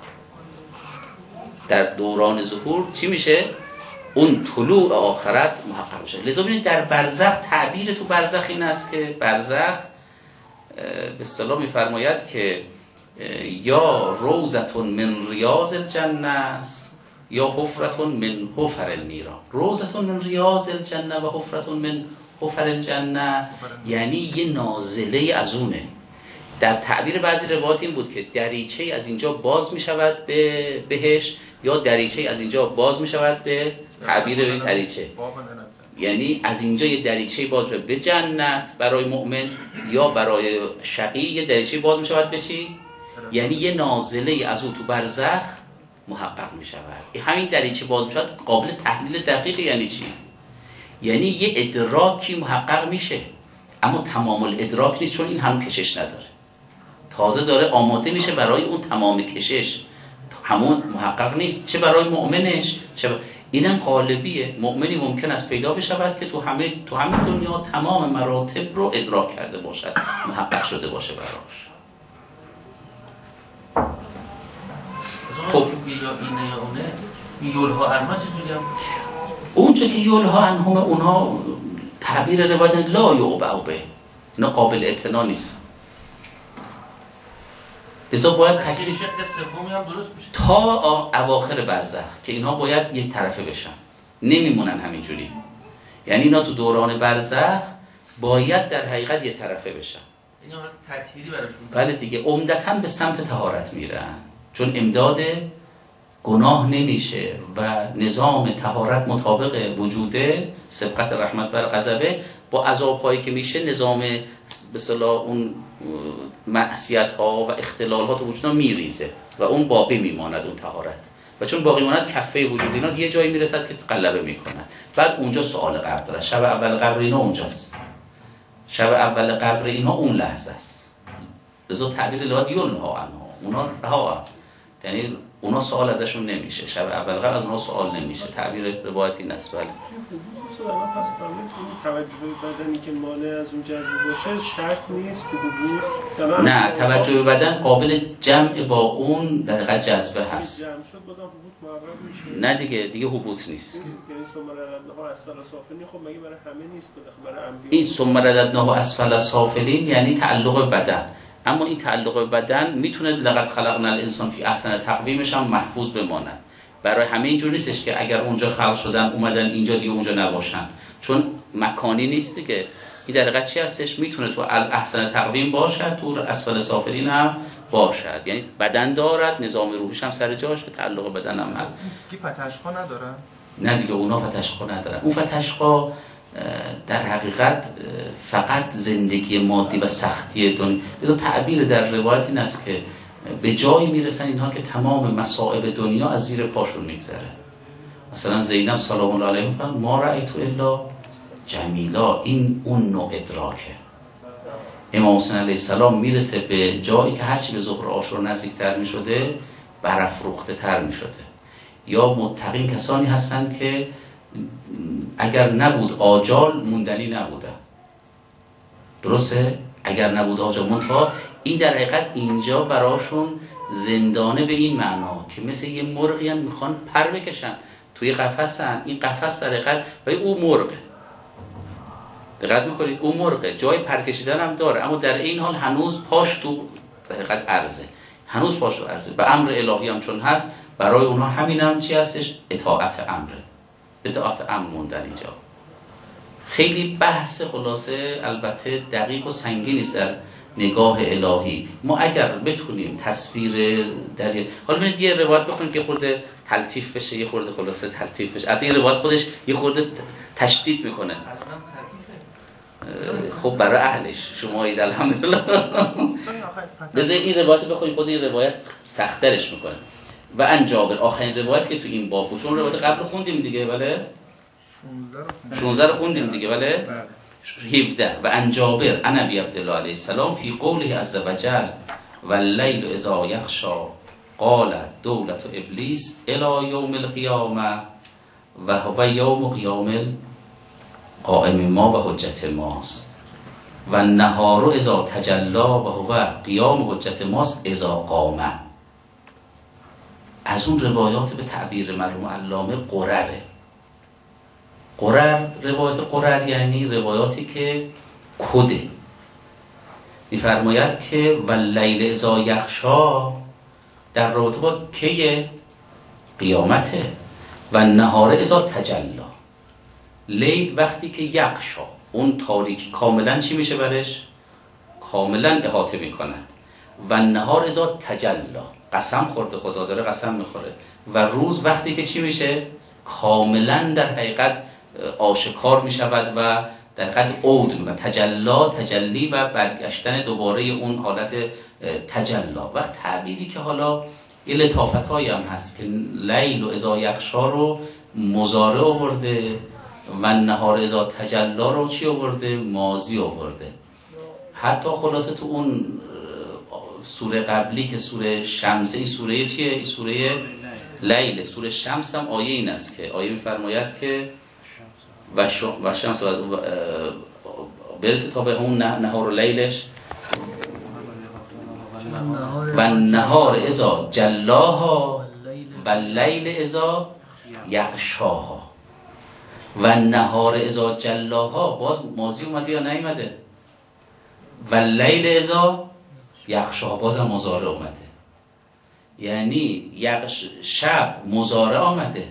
در دوران ظهور چی میشه؟ اون طلوع آخرت محقق میشه. لذا ببینید در برزخ، تعبیر تو برزخ این است که برزخ به اصطلاح میفرماید که یا روزتون من ریاض الجنه است یا حفرتون من حفر النیران. روزتون من ریاض الجنه و حفرتون من حفر الجنه یعنی یه نازله از اونه. در تعبیر بعضی روایات این بود که دریچه از اینجا باز می شود به بهشت یا دریچه از اینجا باز می شود به تعبیر این دریچه، یعنی از اینجا یه دریچه باز به جنت برای مؤمن یا برای شقی یه دریچه باز می شود به چی؟ یعنی یه نازله از او تو برزخ محقق می شود. همین دریچه باز می شود قابل تحلیل دقیق یعنی چی؟ یعنی یه ادراکی محقق میشه، اما تمام الادراک نیست، چون این هم کشش نداره، تازه داره آماده میشه برای اون تمام کشش، همون محقق نیست، چه برای مؤمنش چه بر... اینم غالبیه. مؤمنی ممکن است پیدا بشود که تو همه تو همین دنیا تمام مراتب رو ادراک کرده باشد، محقق شده باشه براش. خب یا اینه یا اونه، یولها عنها چجوری هم؟ اونجا که یولها عنهم اونها تعبیر روایت لا یعبأ به، اینا قابل اعتنا نیست. لذا باید تکلیف شق سومی هم درست بشه تا اواخر برزخ که اینها باید یک طرفه بشن، نمیمونن همینجوری. یعنی اینا تو دوران برزخ باید در حقیقت یک طرفه بشن. این هم تطهیری براشون. بله دیگه، عمدتاً به سمت طهارت میرن، چون امداد گناه نمیشه و نظام طهارت مطابق وجوده، سبقت رحمت بر غضبه، با عذاب‌هایی که میشه نظام به اصطلاح اون معصیت‌ها و اختلالات وجودنا میریزه و اون باقی میماند، اون طهارت. و چون باقی ماند کفه وجود اینا یه جایی میرسد که غلبه میکنه. بعد اونجا سوال قبر داره. شب اول قبر اینا اونجاست. شب اول قبر اینا اون لحظه است. لذا تعبیر لاد یلها عنها، اونا رها، یعنی اونا سوال ازشون نمیشه. شب اول قبر از اونا سوال نمیشه. تعبیر روایتی این است. بله. پس توجه بدنی که مانع از اون جذب باشه شرط نیست تو حبوط؟ نه، توجه بدن قابل جمع با اون در حقیقت جذبه هست. جمع شد بازم حبوط محرم میشه؟ نه دیگه، دیگه حبوط نیست. یعنی ثم رددناه اسفل سافلین، خب مگه برای همه نیست؟ برای انبیا این ثم رددناه اسفل سافلین یعنی تعلق بدن، اما این تعلق بدن میتونه لقد خلقنا الانسان فی احسن تقویمش هم محفوظ بماند. برای همه اینجور نیستش که اگر اونجا خلق شدن اومدن اینجا دیگه اونجا نباشن، چون مکانی نیست دیگه. این در حقیقت چی هستش؟ میتونه تو احسن تقویم باشد، تو اسفل سافلین هم باشد، یعنی بدن دارد، نظام روحیش هم سر جاشه، تعلق بدن هم هست. کی فتشخا ندارن؟ نه دیگه، اونا فتشخا ندارن. اون فتشخا در حقیقت فقط زندگی مادی و سختی دنیا. یه تعبیر در روایت این است که به جایی میرسن اینها که تمام مصائب دنیا از زیر پاشون میگذره. مثلا زینب سلام الله علیها میفرماد ما رأیت الا جمیلا، این اون نوع ادراکه. امام حسین علیه السلام میرسه به جایی که هرچی به ظهر عاشورا نزدیکتر میشده برافروخته تر میشده. یا متقین کسانی هستن که اگر نبود آجال موندنی نبودن. درسته؟ اگر نبود آجال منتها این در حقیقت اینجا براشون زندانه به این معنا که مثل یه مرغی هم میخوان پر بکشن توی قفسن. این قفس در حقیقت و او مرغه. دقت میکنید؟ او مرغه، جای پر کشیدن هم داره، اما در این حال هنوز پاش تو در حقیقت عرضه، هنوز پاش تو عرضه. و امر الهی هم چون هست برای اونها همین هم چی هستش؟ اطاعت امره. اطاعت امر موندن اینجا. خیلی بحث خلاصه البته دقیق و سنگین است در نگاه الهی. ما اگر بتونیم تصویر در حالا ببینید یه روایت بخونیم که خورده تلطیف بشه، یه خورده خلاصه تلطیف بشه. البته این روایت خودش یه خورده تشدید میکنه. خب برای اهلش شما اید الحمدلله. بذارید این روایت بخونیم، خود این روایت سخت‌ترش میکنه. و عن جابر، آخرین روایت که تو این باب بود، چون روایت قبل خوندیم دیگه، بله شانزده رو خوندیم دیگه، بله هفده. و عن جابر عن ابی عبدالله علیه السلام فی قوله عز وجل واللیل اذا یغشی قال دولت ابلیس الی یوم القیامه و هو یوم قیام قائم ما و حجت ماست و النهار اذا تجلی و هو قیام حجت ماست اذا قام. از اون روایات به تعبیر مرحوم علامه قرره. قرر، روایت قرر یعنی روایاتی که کده. میفرماید که واللیل اذا یغشی در رابطه با کیه؟ قیامته. و نهار اذا تجلی، لیل وقتی که یغشی، اون تاریکی کاملا چی میشه برش؟ کاملا احاطه میکند. و نهار اذا تجلی، قسم خورده خدا داره قسم میخوره. و روز وقتی که چی میشه؟ کاملا در حقیقت آشکار میشود و در حقیقت عود میکنه. تجلا، تجلی و برگشتن دوباره اون حالت تجلا. وقت تعبیری که حالا یه لطافت هایی هم هست که لیل و اذا یغشی رو مضارع آورده و نهار اذا تجلا رو چی آورده؟ ماضی آورده. حتی خلاصه تو اون سوره قبلی که سوره شمسه، این سوره چیه؟ این سوره لیل. سوره شمس هم آیه این است که آیه میفرماید که و شمس برسه تا به اون نهار و لیلش و نهار اذا جلاها و لیل اذا یغشاها. و نهار اذا جلاها باز ماضی اومده یا نیومده؟ و لیل اذا یغشاها باز هم مضارع اومده. یعنی یغش شب مضارع آمده،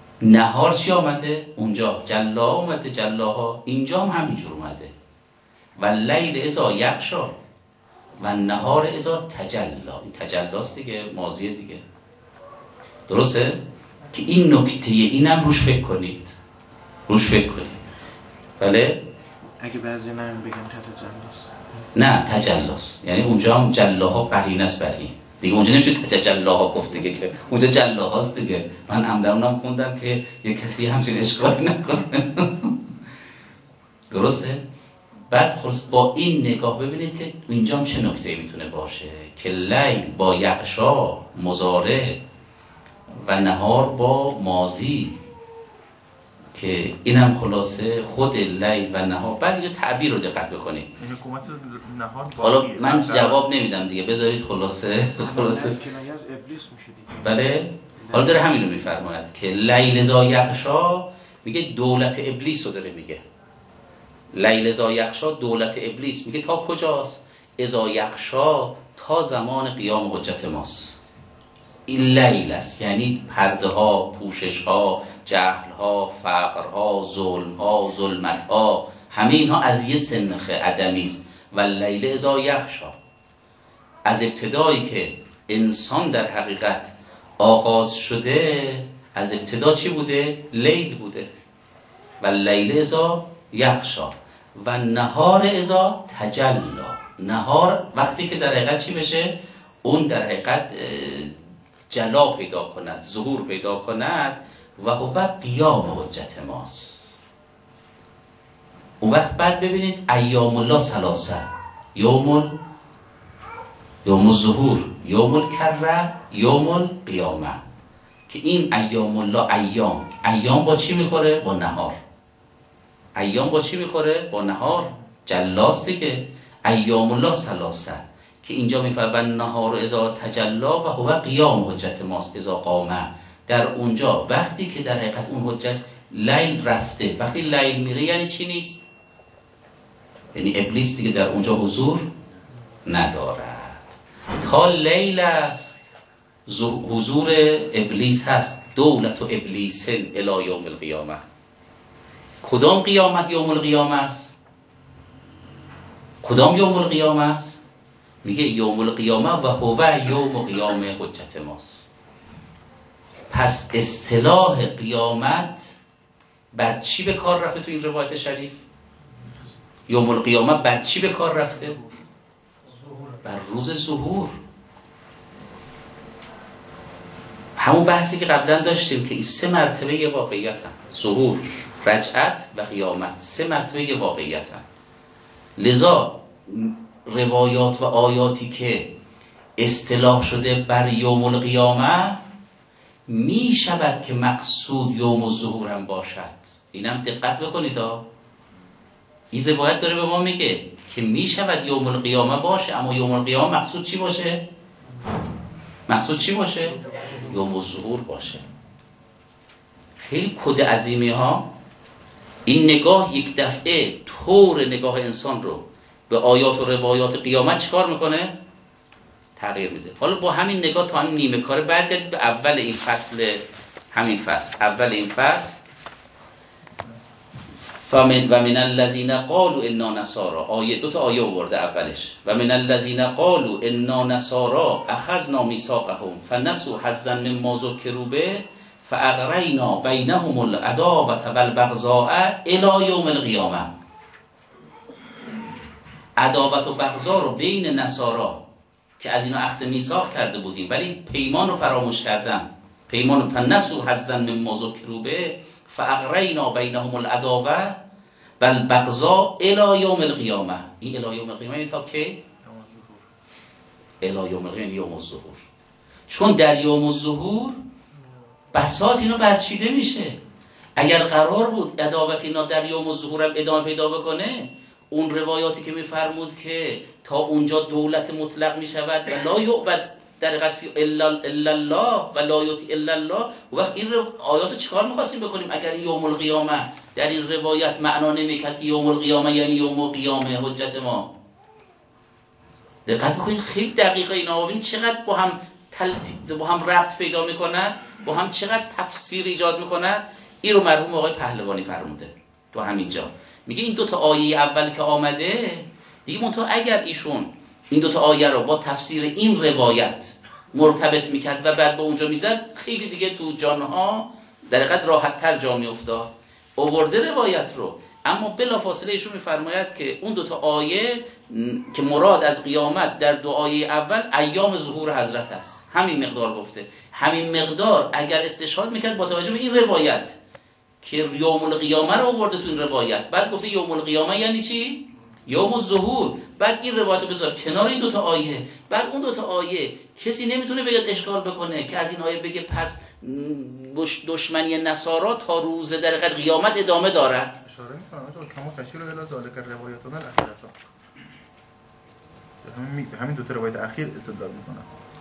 نهار چی آمده؟ اونجا جلا آمده، جلاها. اینجا هم همینجور اومده. و لیل اذا یغشا و نهار اذا تجلا. این تجلاست دیگه، ماضیه دیگه، درسته؟ که این نکته اینم روش فکر کنید، روش فکر کنید. بله؟ اگه بعضی نمی بگم تجلاست، نه تجلاست، یعنی اونجا هم جلاها قرینه است بر این دیگه، اونجا نمیشه تجلاها گفت دیگه، که اونجا جلاهاست دیگه. من عمدنم خوندم که یه کسی همچین اشکالی نکنه. درسته؟ بعد خلاص با این نگاه ببینید که اینجا هم چه نکته‌ای میتونه باشه که لیل با یغشا مضارع و نهار با ماضی، که اینم خلاصه خود لیل و نهار. بعد اینجا تعبیر رو دقت بکنید. این حکومت نهار حالا من جواب نمیدم دیگه، بذارید خلاصه خلاصه کنایه از ابلیس میشه دیگه. بله، حالا داره همین رو میفرماید که لیل ذا یغشا، میگه دولت ابلیس رو داره میگه. لیل ذا یغشا دولت ابلیس، میگه تا کجاست؟ ذا یغشا تا زمان قیام حجت ماست. این لیل است، یعنی پرده ها، پوشش ها، جهل ها، فقر ها، ظلم ها، ظلمت ها، همه اینها از یه سنخ عدمی است. و لیل اذا یغشا، از ابتدایی که انسان در حقیقت آغاز شده، از ابتدا چی بوده؟ لیل بوده. و لیل اذا یغشا و نهار اذا تجلا. نهار وقتی که در حقیقت چی بشه؟ اون در حقیقت جلا پیدا کند، ظهور پیدا کند. و هو قیام حجت ماست. اون وقت بعد ببینید ایام الله ثلاثه، یوم یوم الظهور، یوم الکره، یوم القیامه. که این ایام الله، ایام ایام با چی میخوره؟ با نهار. ایام با چی میخوره؟ با نهار. جلاست دیگه. ایام الله ثلاثه که اینجا میفرماید نهار اذا تجلا و هو قیام حجت ماست اذا قامه. در اونجا وقتی که در حقیقت اون حجت لیل رفته، وقتی لیل میره یعنی چی نیست؟ یعنی ابلیس دیگه در اونجا حضور ندارد. تا لیل است حضور ابلیس هست. دولت و ابلیس الی یوم القیامه. کدام قیامت یوم القیامه است؟ کدام یوم القیامه است؟ میگه یوم القیامه و هو یوم قیام حجت ماست. پس اصطلاح قیامت بر چی به کار رفته تو این روایت شریف؟ یوم القیامه بر چی به کار رفته؟ بر روز ظهور. همون بحثی که قبلا داشتیم که این سه مرتبه یه واقعیت هم. ظهور، رجعت و قیامت، سه مرتبه یه واقعیت هم. لذا روایات و آیاتی که اصطلاح شده بر یوم القیامه می شود که مقصود یوم الظهور هم باشد. اینم دقت بکنید ها. این روایت داره به ما میگه که می شود یوم القیامه باشه، اما یوم القیامه مقصود چی باشه؟ مقصود چی باشه؟ یوم الظهور باشه. خیلی کد عظیمی ها. این نگاه یک دفعه طور نگاه انسان رو به آیات و روایات قیامت چیکار میکنه؟ تغییر میده. حالا با همین نگاه تا همین نیمه کاره برگردید به اول این فصل. همین فصل اول این فصل فمن و من الذین قالوا انا نصارا، آیه دو تا آیه آورده اولش. و من الذین قالوا انا نصارا اخذنا میثاقهم فنسوا حظا مما ذکروا به فاغرینا بینهم العداوة والبغضاء الی یوم القیامه. عداوت و بغضا رو بین نصارا که از اینا اخذ میثاق کرده بودیم ولی پیمان رو فراموش کردن، پیمان فنسوا حظا مما ذکروا به فاغرینا بینهم العداوة والبغضاء الی یوم القیامه. این الی یوم القیامه تا کی؟ الی یوم القیامه، یوم الظهور. چون در یوم الظهور بساط اینا برچیده میشه. اگر قرار بود عداوت اینا در یوم الظهور هم ادامه پیدا بکنه، اون روایاتی که میفرمود که تا اونجا دولت مطلق میشود و لا یعبد در حقیقت فی الا الله و لا یطیع الا الله، وقت این آیات چیکار می‌خواستیم بکنیم اگر این یوم القیامه در این روایت معنا نمی‌کرد که یوم القیامه یعنی یوم قیامه حجت ما؟ دقت بکنید خیلی دقیقه اینا، ببین چقدر با هم تل... با هم ربط پیدا میکنن، با هم چقدر تفسیر ایجاد میکنن. این رو مرحوم آقای پهلوانی فرموده تو همینجا میگه این دو تا آیه اول که آمده دیگه منتها اگر ایشون این دو تا آیه رو با تفسیر این روایت مرتبط میکرد و بعد به اونجا میزد، خیلی دیگه تو جانها در حقیقت راحت تر جا میافتاد. آورده روایت رو، اما بلافاصله ایشون میفرماید که اون دو تا آیه که مراد از قیامت در دو آیه اول ایام ظهور حضرت است، همین مقدار گفته. همین مقدار اگر استشهاد میکرد با توجه به این روایت که یوم القیامه رو آورده تو این روایت، بعد گفته یوم القیامه یعنی چی؟ یوم الظهور. بعد این روایت رو بذار کنار این دو تا آیه، بعد اون دو تا آیه کسی نمیتونه بگه اشکال بکنه که از این آیه بگه پس دشمنی نصارا تا روز در قیامت ادامه دارد. اشاره میکنم آقا کما تشیر الی ذالک روایتون الاخیرتون، همین همین دو تا روایت اخیر استدلال میکنم.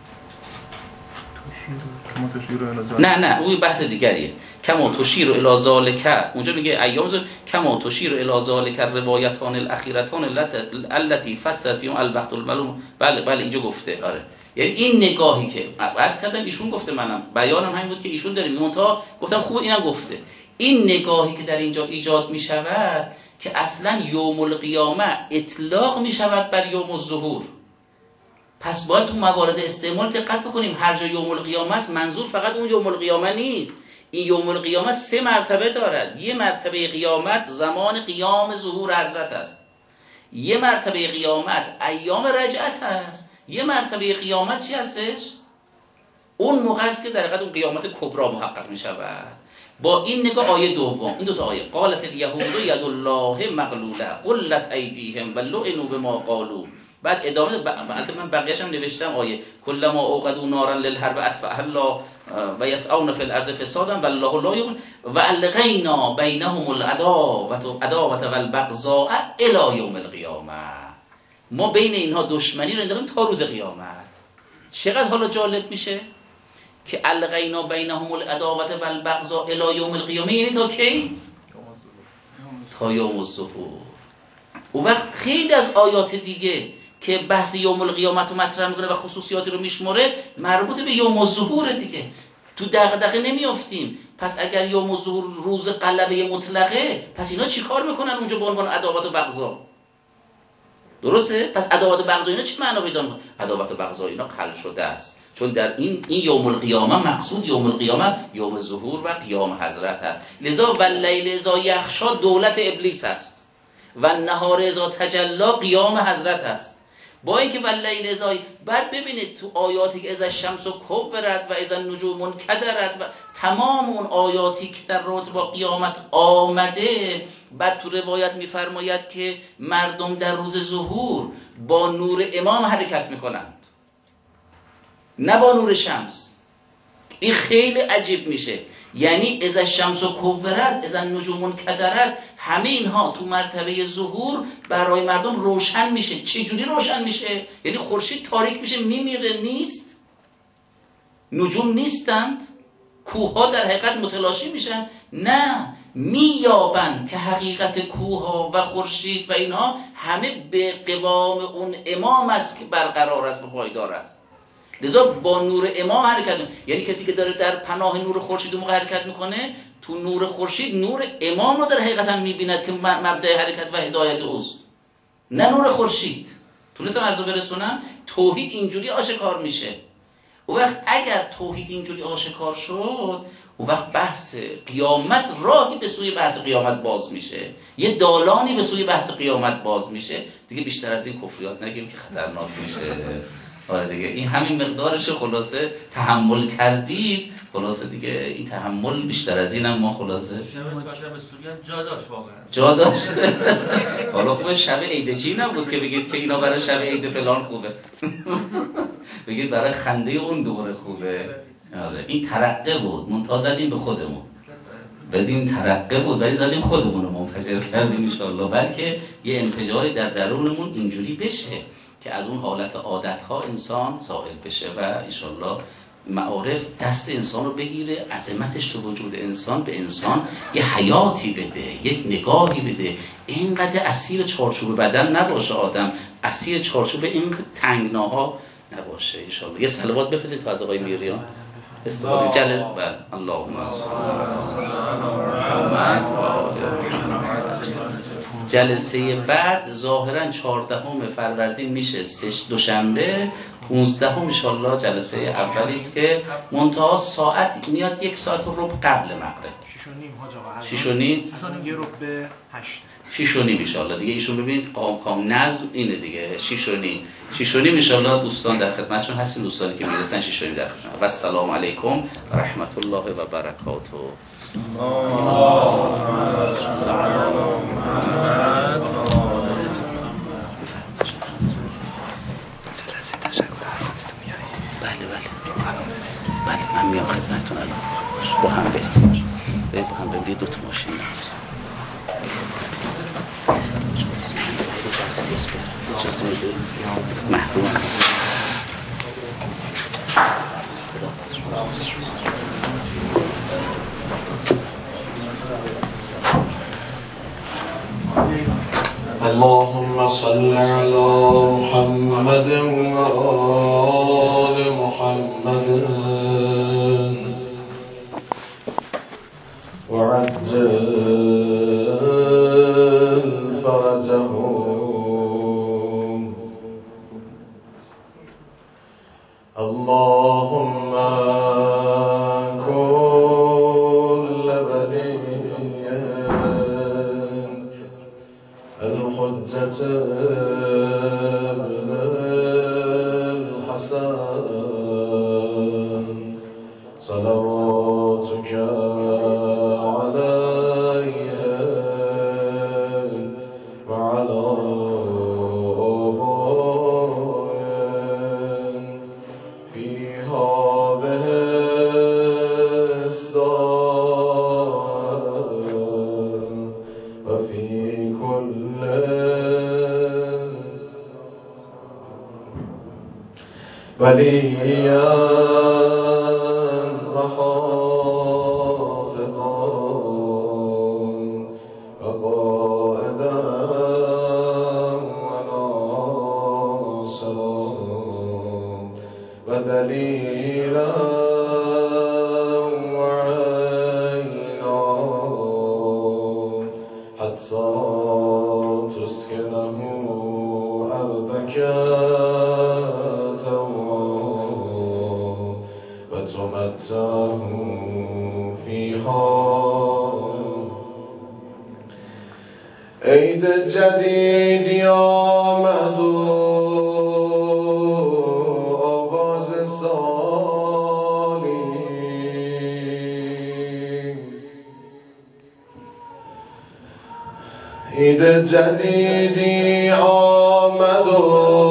کما تشیر الی ذالک، نه نه اون بحث دیگریه. کما تشیر الی ذالک، اونجا میگه ایام ذالک، کما تشیر الی ذالک روایتان الاخیرتان التي فسر فیهم الوقت المعلوم. بله بله اینجا گفته. آره یعنی این نگاهی که عرض کردم ایشون گفته، منم بیانم همین بود که ایشون داره میگه، گفتم خوبه اینم گفته. این نگاهی که در اینجا ایجاد می شود که اصلا یوم القیامه اطلاق می شود بر یوم الظهور، پس باید تو موارد استعمال دقت بکنیم. هر جا یوم القیامه است منظور فقط اون یوم القیامه نیست. این یوم القیامه سه مرتبه دارد. یه مرتبه قیامت زمان قیام ظهور حضرت است، یه مرتبه قیامت ایام رجعت است، یه مرتبه قیامت چی هستش؟ اون موقع است که در حقیقت اون قیامت کبرا محقق می شود. با این نگاه آیه دوم، این دو تا آیه، قالت الیهود ید الله مغلوله غلت ایدیهم و لعنوا بما قالوا. بعد ادامه ب... من بقیه‌اش هم نوشتم آیه کلما اوقدوا نارا للحرب اطفأها الله و یسعون فی الارض فسادا والله لا یؤمن و الغینا بینهم العداوة عداوة والبغضاء الی یوم القیامه. ما بین اینها دشمنی رو انداختیم تا روز قیامت. چقدر حالا جالب میشه که الغینا بینهم العداوة والبغضاء الی یوم القیامه، یعنی تا کی؟ تا یوم الظهور. و وقت خیلی از آیات دیگه که بحث یوم القیامت رو مطرح میکنه و خصوصیاتی رو میشمره مربوط به یوم الظهور دیگه، تو دغدغه نمیافتیم. پس اگر یوم الظهور روز غلبه مطلقه، پس اینا چیکار میکنن اونجا به عنوان عداوت و بغضا؟ درسته؟ پس عداوت و بغضا اینا چی معنا پیدا میکنه؟ عداوت و بغضا اینا حل شده است، چون در این این یوم القیامه مقصود یوم القیامه یوم ظهور و قیام حضرت است. لذا واللیل اذا یغشی دولت ابلیس است و نهار اذا تجلی قیام حضرت است. با اینکه واللیل اذا، بعد ببینید تو آیاتی که اذا الشمس کورت و اذا النجوم انکدرت و تمام اون آیاتی که در رابطه با قیامت آمده، بعد تو روایت میفرماید که مردم در روز ظهور با نور امام حرکت میکنند، نه با نور شمس. این خیلی عجیب میشه. یعنی اذا الشمس کورت، اذا النجوم انکدرت، همه اینها تو مرتبه ظهور برای مردم روشن میشه. چه جوری روشن میشه؟ یعنی خورشید تاریک میشه، میمیره، نیست، نجوم نیستند، کوهها در حقیقت متلاشی میشن، نه، مییابند که حقیقت کوهها و خورشید و اینها همه به قوام اون امام است که برقرار است و پایدار است. لذا با نور امام حرکت میکنه. یعنی کسی که داره در پناه نور خورشید موقع حرکت میکنه، تو نور خورشید نور امام رو در حقیقتا میبیند که مبدأ حرکت و هدایت اوست، نه نور خورشید. تونستم عرض برسونم؟ توحید اینجوری آشکار میشه. و وقت اگر توحید اینجوری آشکار شد، و وقت بحث قیامت راهی به سوی بحث قیامت باز میشه، یه دالانی به سوی بحث قیامت باز میشه. دیگه بیشتر از این کفریات نگیم که خطرناک میشه. آره دیگه این همین مقدارش خلاصه تحمل کردید، خلاصه دیگه این تحمل بیشتر از اینم ما خلاصه شب چهارشنبه به سوریان جا داشت واقعا. جا داشت. حالا خوبه شب عید چی نبود که بگید که اینا برای شب عید فلان خوبه. بگید برای خنده اون دوره خوبه. آره این ترقه بود، منتها زدیم به خودمون. بدیم ترقه بود ولی زدیم خودمون رو منفجر کردیم ان شاء الله، بلکه یه انفجاری در درونمون اینجوری بشه که از اون حالت عادت‌ها انسان سائل بشه و انشالله معارف دست انسان رو بگیره، عظمتش تو وجود انسان به انسان یه حیاتی بده، یک نگاهی بده. اینقدر اسیر چارچوب بدن نباشه آدم، اسیر چارچوب این تنگناها نباشه انشالله. یه صلوات بفرستید تو از آقای میریان استفاده جلل بر اللهم صل علی محمد و آل محمد. جلسه بعد ظاهرا چهاردهم فروردین میشه دوشنبه، پونزدهم ان شاء الله جلسه اولی است که منتها ساعت میاد یک ساعت و ربع قبل مغرب. شش و نیم حاج آقا. شش و نیم؟ شش و نیم یه ربع به هشت. شش و نیم ان شاء الله دیگه. ایشون ببینید قام قام نظم اینه دیگه. شش و نیم. شش و نیم ان شاء الله دوستان در خدمتشون هستیم، دوستانی که میرسن شش و نیم در خدمت. و السلام علیکم و رحمت الله و برکاته. بله بله بله من میام خدمتتون الان. با هم بریم بریم با هم بریم. بیا دو تا ماشین اجازه میده محروم هست. اللهم صل على محمد وآل محمد وعجل فرجهم. اللهم كل ولي الحجة ابن الحسن صلواتك عليه وعلى آبائه في هذه الساعة وفي كل وليا وحافظا وقائدا وناصرا ودليلا وعينا حتى تسكنه أرضك وتمتعه فيها. عید جدیدی آمد و آغاز سالی، عید جدیدی آمد و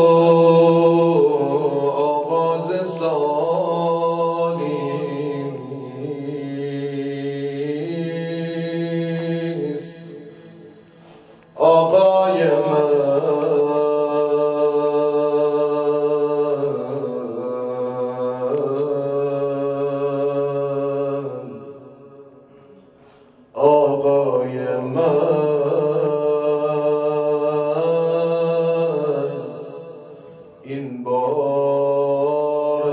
آغاز سالی است. آقای من آقای من این بار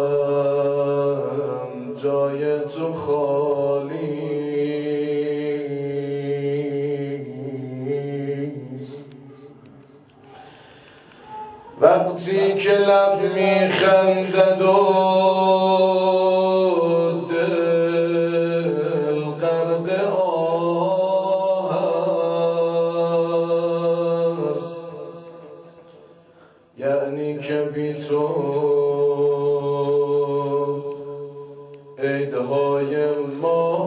هم جای تو خالی است. وقتی که لب میخندد و دل غرق آه است، یعنی که بی تو عیدهای ما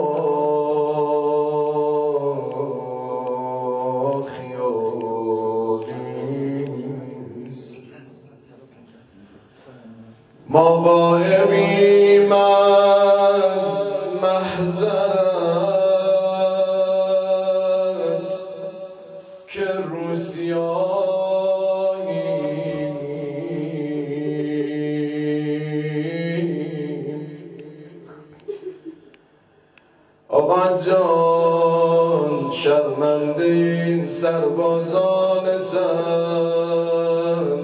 خیالی است. ما غایبیم از محضرت که روسیاییم. آقا جان شرمنده این سربازانتم،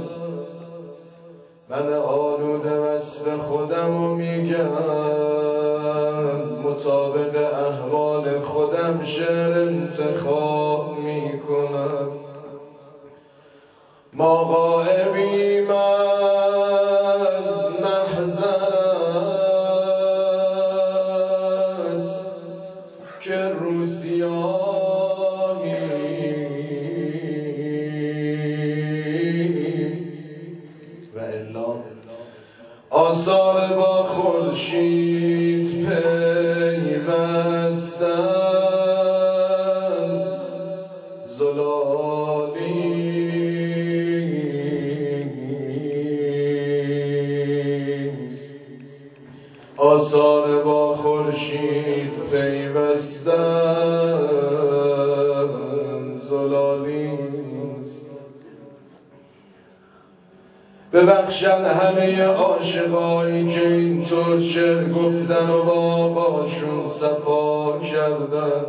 من آلوده وصف خودم رو میگم، مطابق احوال خودم دارم شعر انتخاب میکنم، ما غائبیم از محضرت که روسیاییم و الا آثار با خورشید پیوستن زلالی، آثار با خورشید پیوستن زلالی. ببخشن همه عاشقایی که اینطور شعر گفتن و با آقاشون صفا کردن،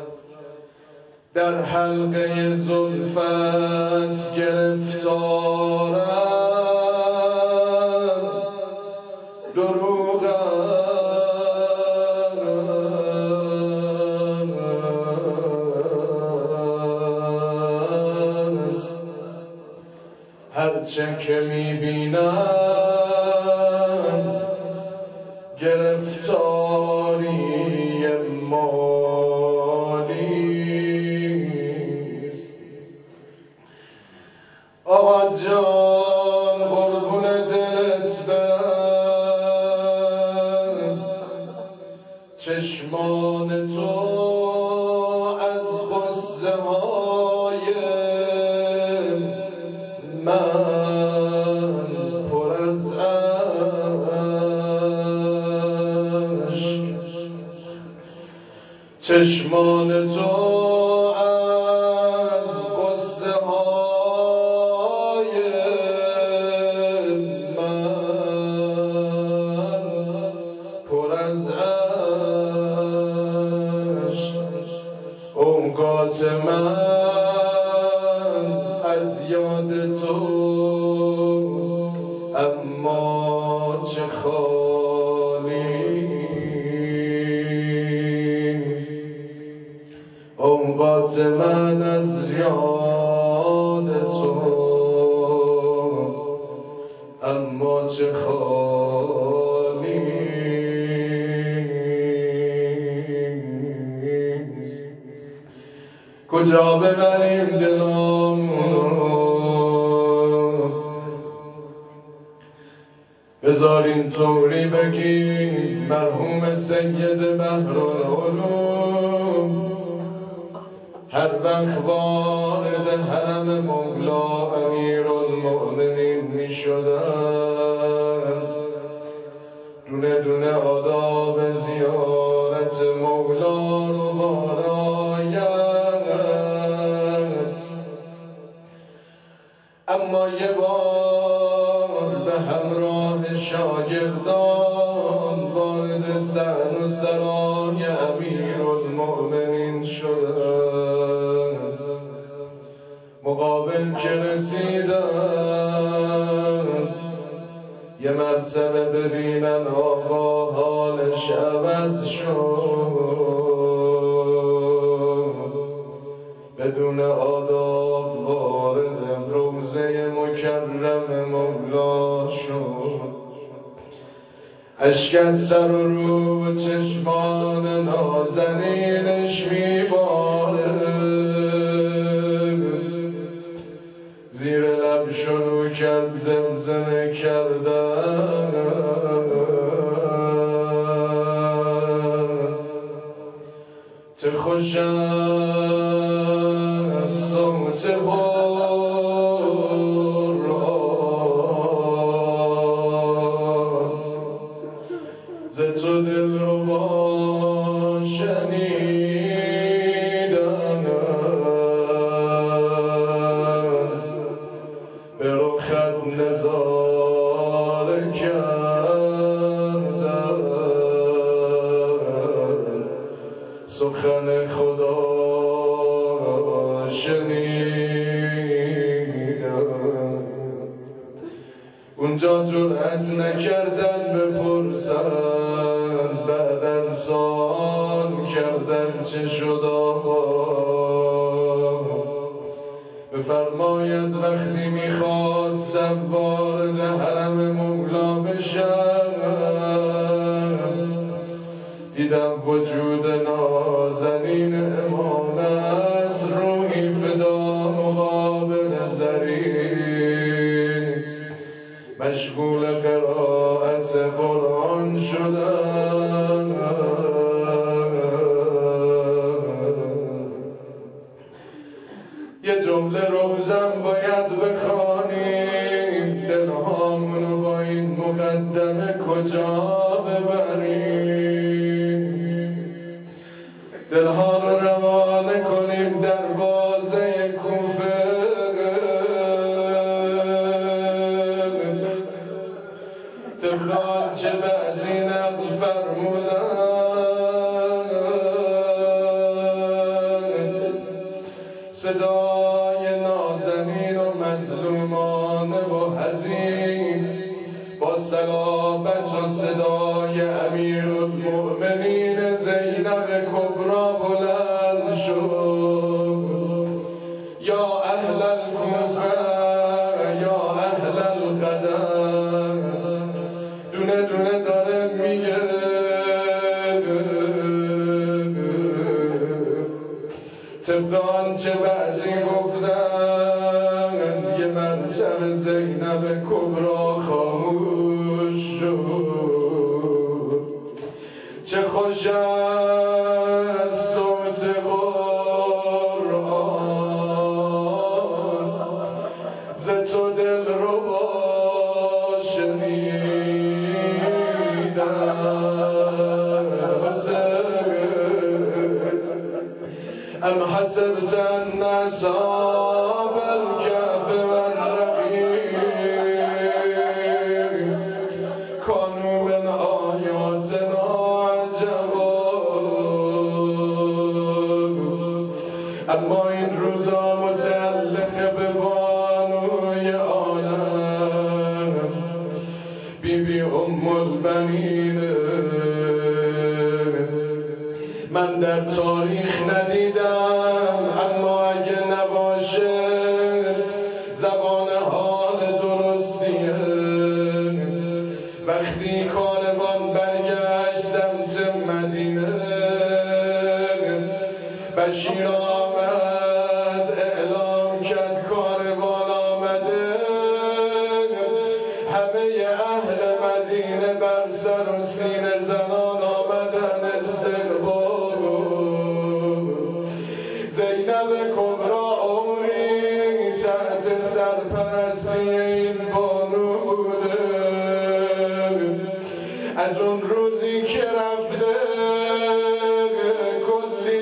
در حلقه زلفت گرفتارن، دروغن است هرچه که میبینم گرفتاری مالیست. آقا جان قربون دلت برم، چشمان تو از قصه های من پر از اشک، چشمان تو از قصه های من پر از اشک، اوقات من از یاد تو اما چه خالیست، اوقات من از یاد تو اما چه خالیست. کجا ببریم دلامونو، بذار این طوری بگیم مرحوم سید بحرالعلوم هر وقت وارد حرم مولا امیرالمؤمنین می شدن، دونه دونه آداب زیارت مولا رو بالایت، اما یه بار به همراه شاگردان وارد صحن و سرای امیرالمؤمنین شدن، مقابل که رسیدن یه مرتبه ببینن آقا حالش عوض شد، بدون آداب وارد روضه مکرم مولا شد، اشک از سر و رو چشمان نازنینش میباره، زیر لب شروع کرد زمزمه کردن، چه خوش است صوت قرآن، ز تو دل رو با شنیدن، به رخت نظاره کردن، سخن خدا شنیدن، اونجا جرأت نکردن بپرسن، بعدن سوال کردن چه شد میفرماید وقتی میخواستم وارد حرم مولا بشم دیدم وجود نازنین امام است روحی فدا مقابل زری مشغول قرائت قرآن شدم یه جمله روزم باید بخوانیم دلهامونو با این مقدمه کجا ببریم دلها رو روانه کنیم دروازه کوفه طبق چه بعضی نقل فرمودن صدای نازنین و مظلومانه و حزین با صلابت و صدای امیرالمؤمنین زینب کبرا بلند شد یا اهل الکوفه یا اهل القدر دونه دونه داره میگه طبق آنچه بعضی گفتن یه مرتب زینب کبرا خاموش شد چه خوش است صوت قرآن ز تو دل رو با شنیدن ام حسبت ان اصحاب الكهف والرقيم كانوا من آیاتنا عجبا اما این روزا متعلق به بانوی عالم بی بی ام البنین من در تاریخ ندیدم اما اگه نباشه زبان حال درستیه وقتی کاروان برگشت سمت مدینه بشیر آمد اعلام کرد کاروان آمده همه اهل مدینه بر سر و سینه زنان آمدن استقبال زینب کبرا عمری تحت سرپرستی این بانو بوده از اون روزی که رفته کلی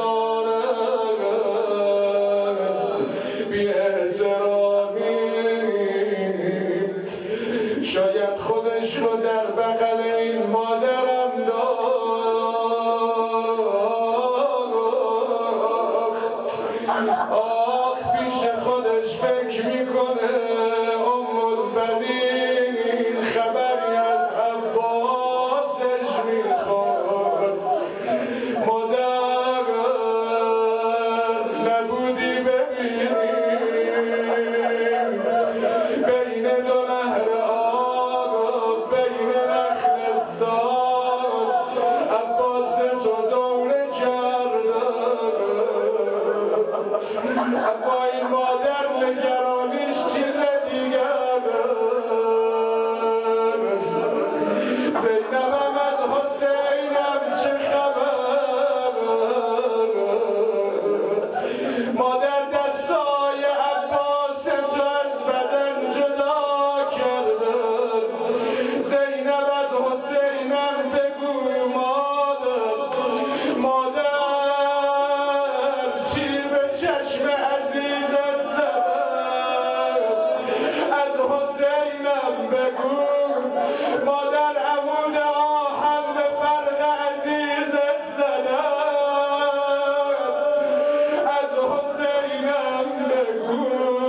جسارت بی احترامی شاید خودش رو در بغل این مادرم آخ پیش خودش فکر میکنه ام البنین خبری از عباسش میخواد مادر نبودی ببینی بین دو نهر آب بین نخلستان عباس تو دوره اما این مادر نگرانیش چیز دیگر زینبم از حسینم چه خبر مادر دستای عباس تو از بدن جدا کرده زینب از حسینم بگو مادر مادر چشم عزیزت زدن از حسینم بگو مادر عمود آهن به فرق عزیزت زدن از حسینم بگو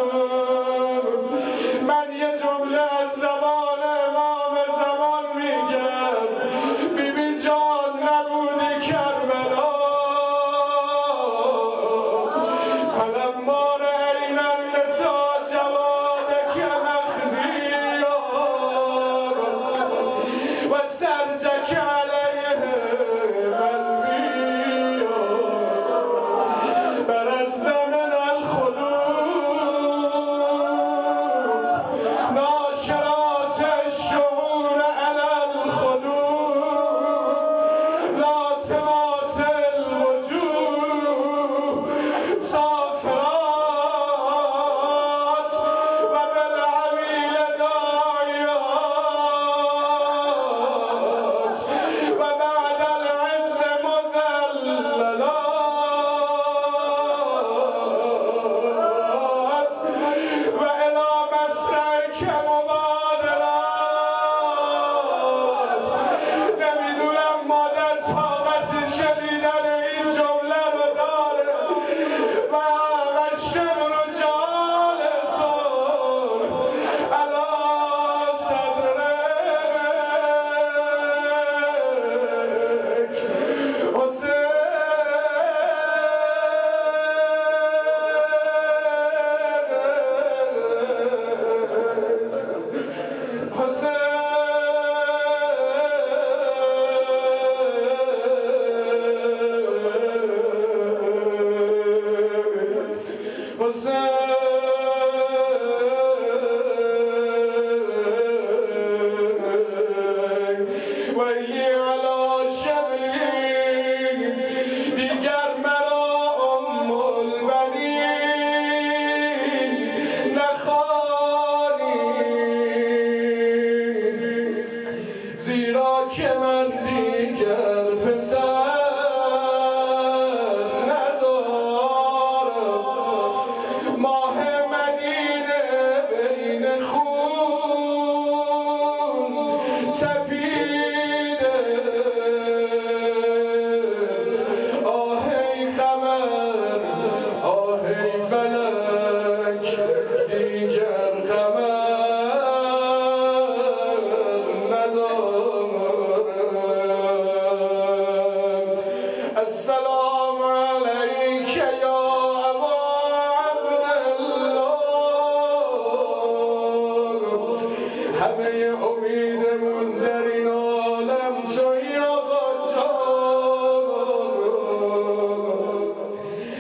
من یه جمله از زبان امام زمان میگم بی بی جان نبودی کربلا قلم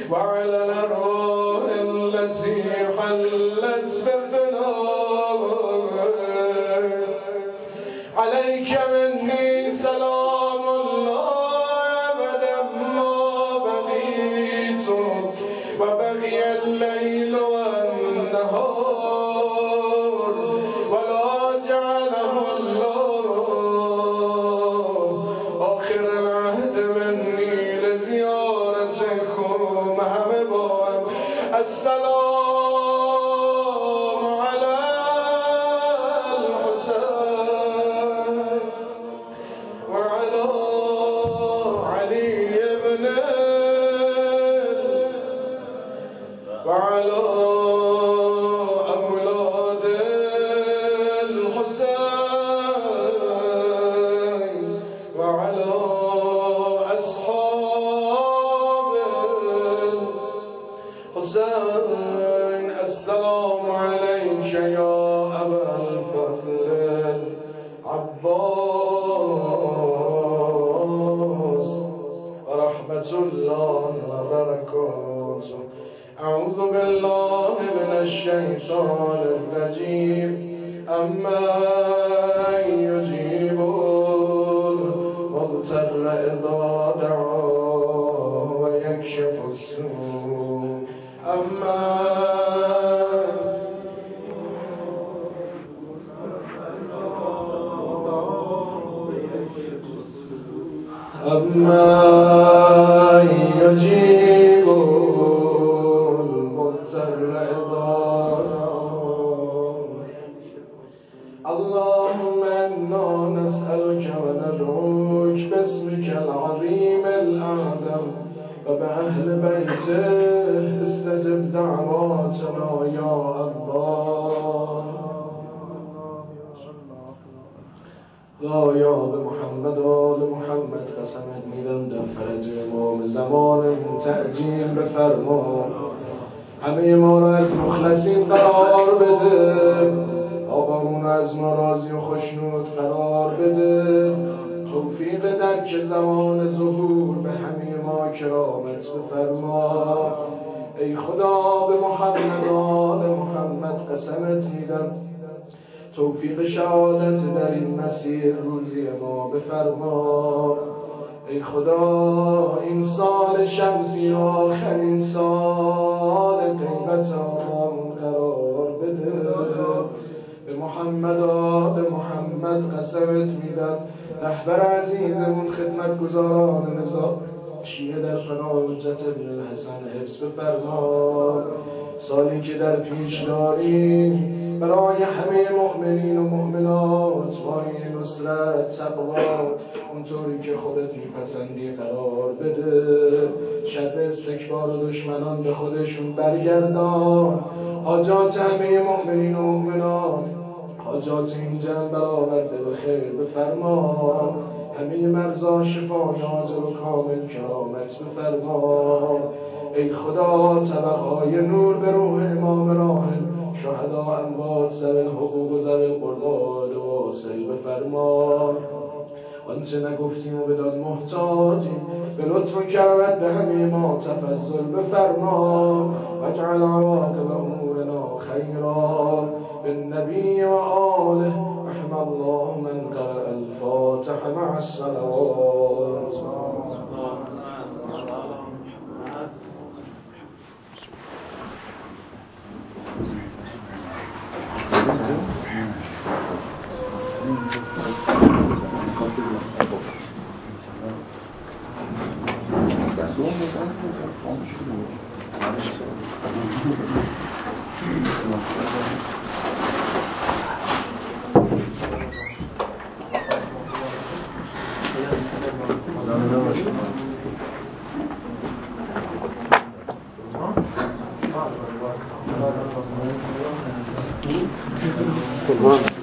وعلى الأرواح التي حلت بفنائك عليك مني سلام الله أبدا ما بقيت وبقي الليل والنهار ولا جعله الله آخر العهد مني لزيارتكم همه باهم السلام على الحسين وعلى علي بن وعلى أولاد الحسين وعلى أصحاب الحسين السلام عليك يا أبا الفضل العباس ورحمة الله وبركاته أعوذ بالله من الشيطان الرجيم أما يجيب المضطر إذا دعاه ويكشف السوء أما أما يجيب المضطر إذا دعاه اللهم إنا نسألك وندعوك باسمك العظيم الأعظم وبأهل بيته استجب دعواتنا يا الله یا به محمد و آل محمد قسمت میدم در فرج امام زمان تعجیل بفرما همه ما را از مخلصین قرار بده آقامون از ما راضی و خوشنود قرار بده توفیق درک زمان ظهور به همه ما کرامت بفرما ای خدا به محمد و آل محمد قسمت میدم توفیق شهادت در این مسیر روزی ما بفرما ای خدا این سال شمسی آخرین سال غیبت آمون قرار بده به محمد آل محمد قسمت میدم رهبر عزیزمون خدمت گزاران نظام شیعه در فنا حجت ابن الحسن حفظ بفرما سالی که در پیش داریم برای همه مؤمنین و مؤمنات مایه نصرت تقوا اونطوری که خودت میپسندی قرار بده شر استکبار و دشمنان به خودشون برگردان حاجات همه مؤمنین و مؤمنات حاجات این جمع برآورده به خیر بفرما همه مرزا شفای عاجل و کامل کرامت بفرما ای خدا طبقهای نور به روح امام راحل شهدا اموات ذوی الحقوق و ذوی القربان واصل بفرما آنچه نگفتیم و بدان محتاجیم به لطف و کرمت به همه ما تفضل بفرما واجعل عواقب امورنا خیرا بالنبی و آله رحم الله من قرأ الفاتحه مع الصلوات Come on.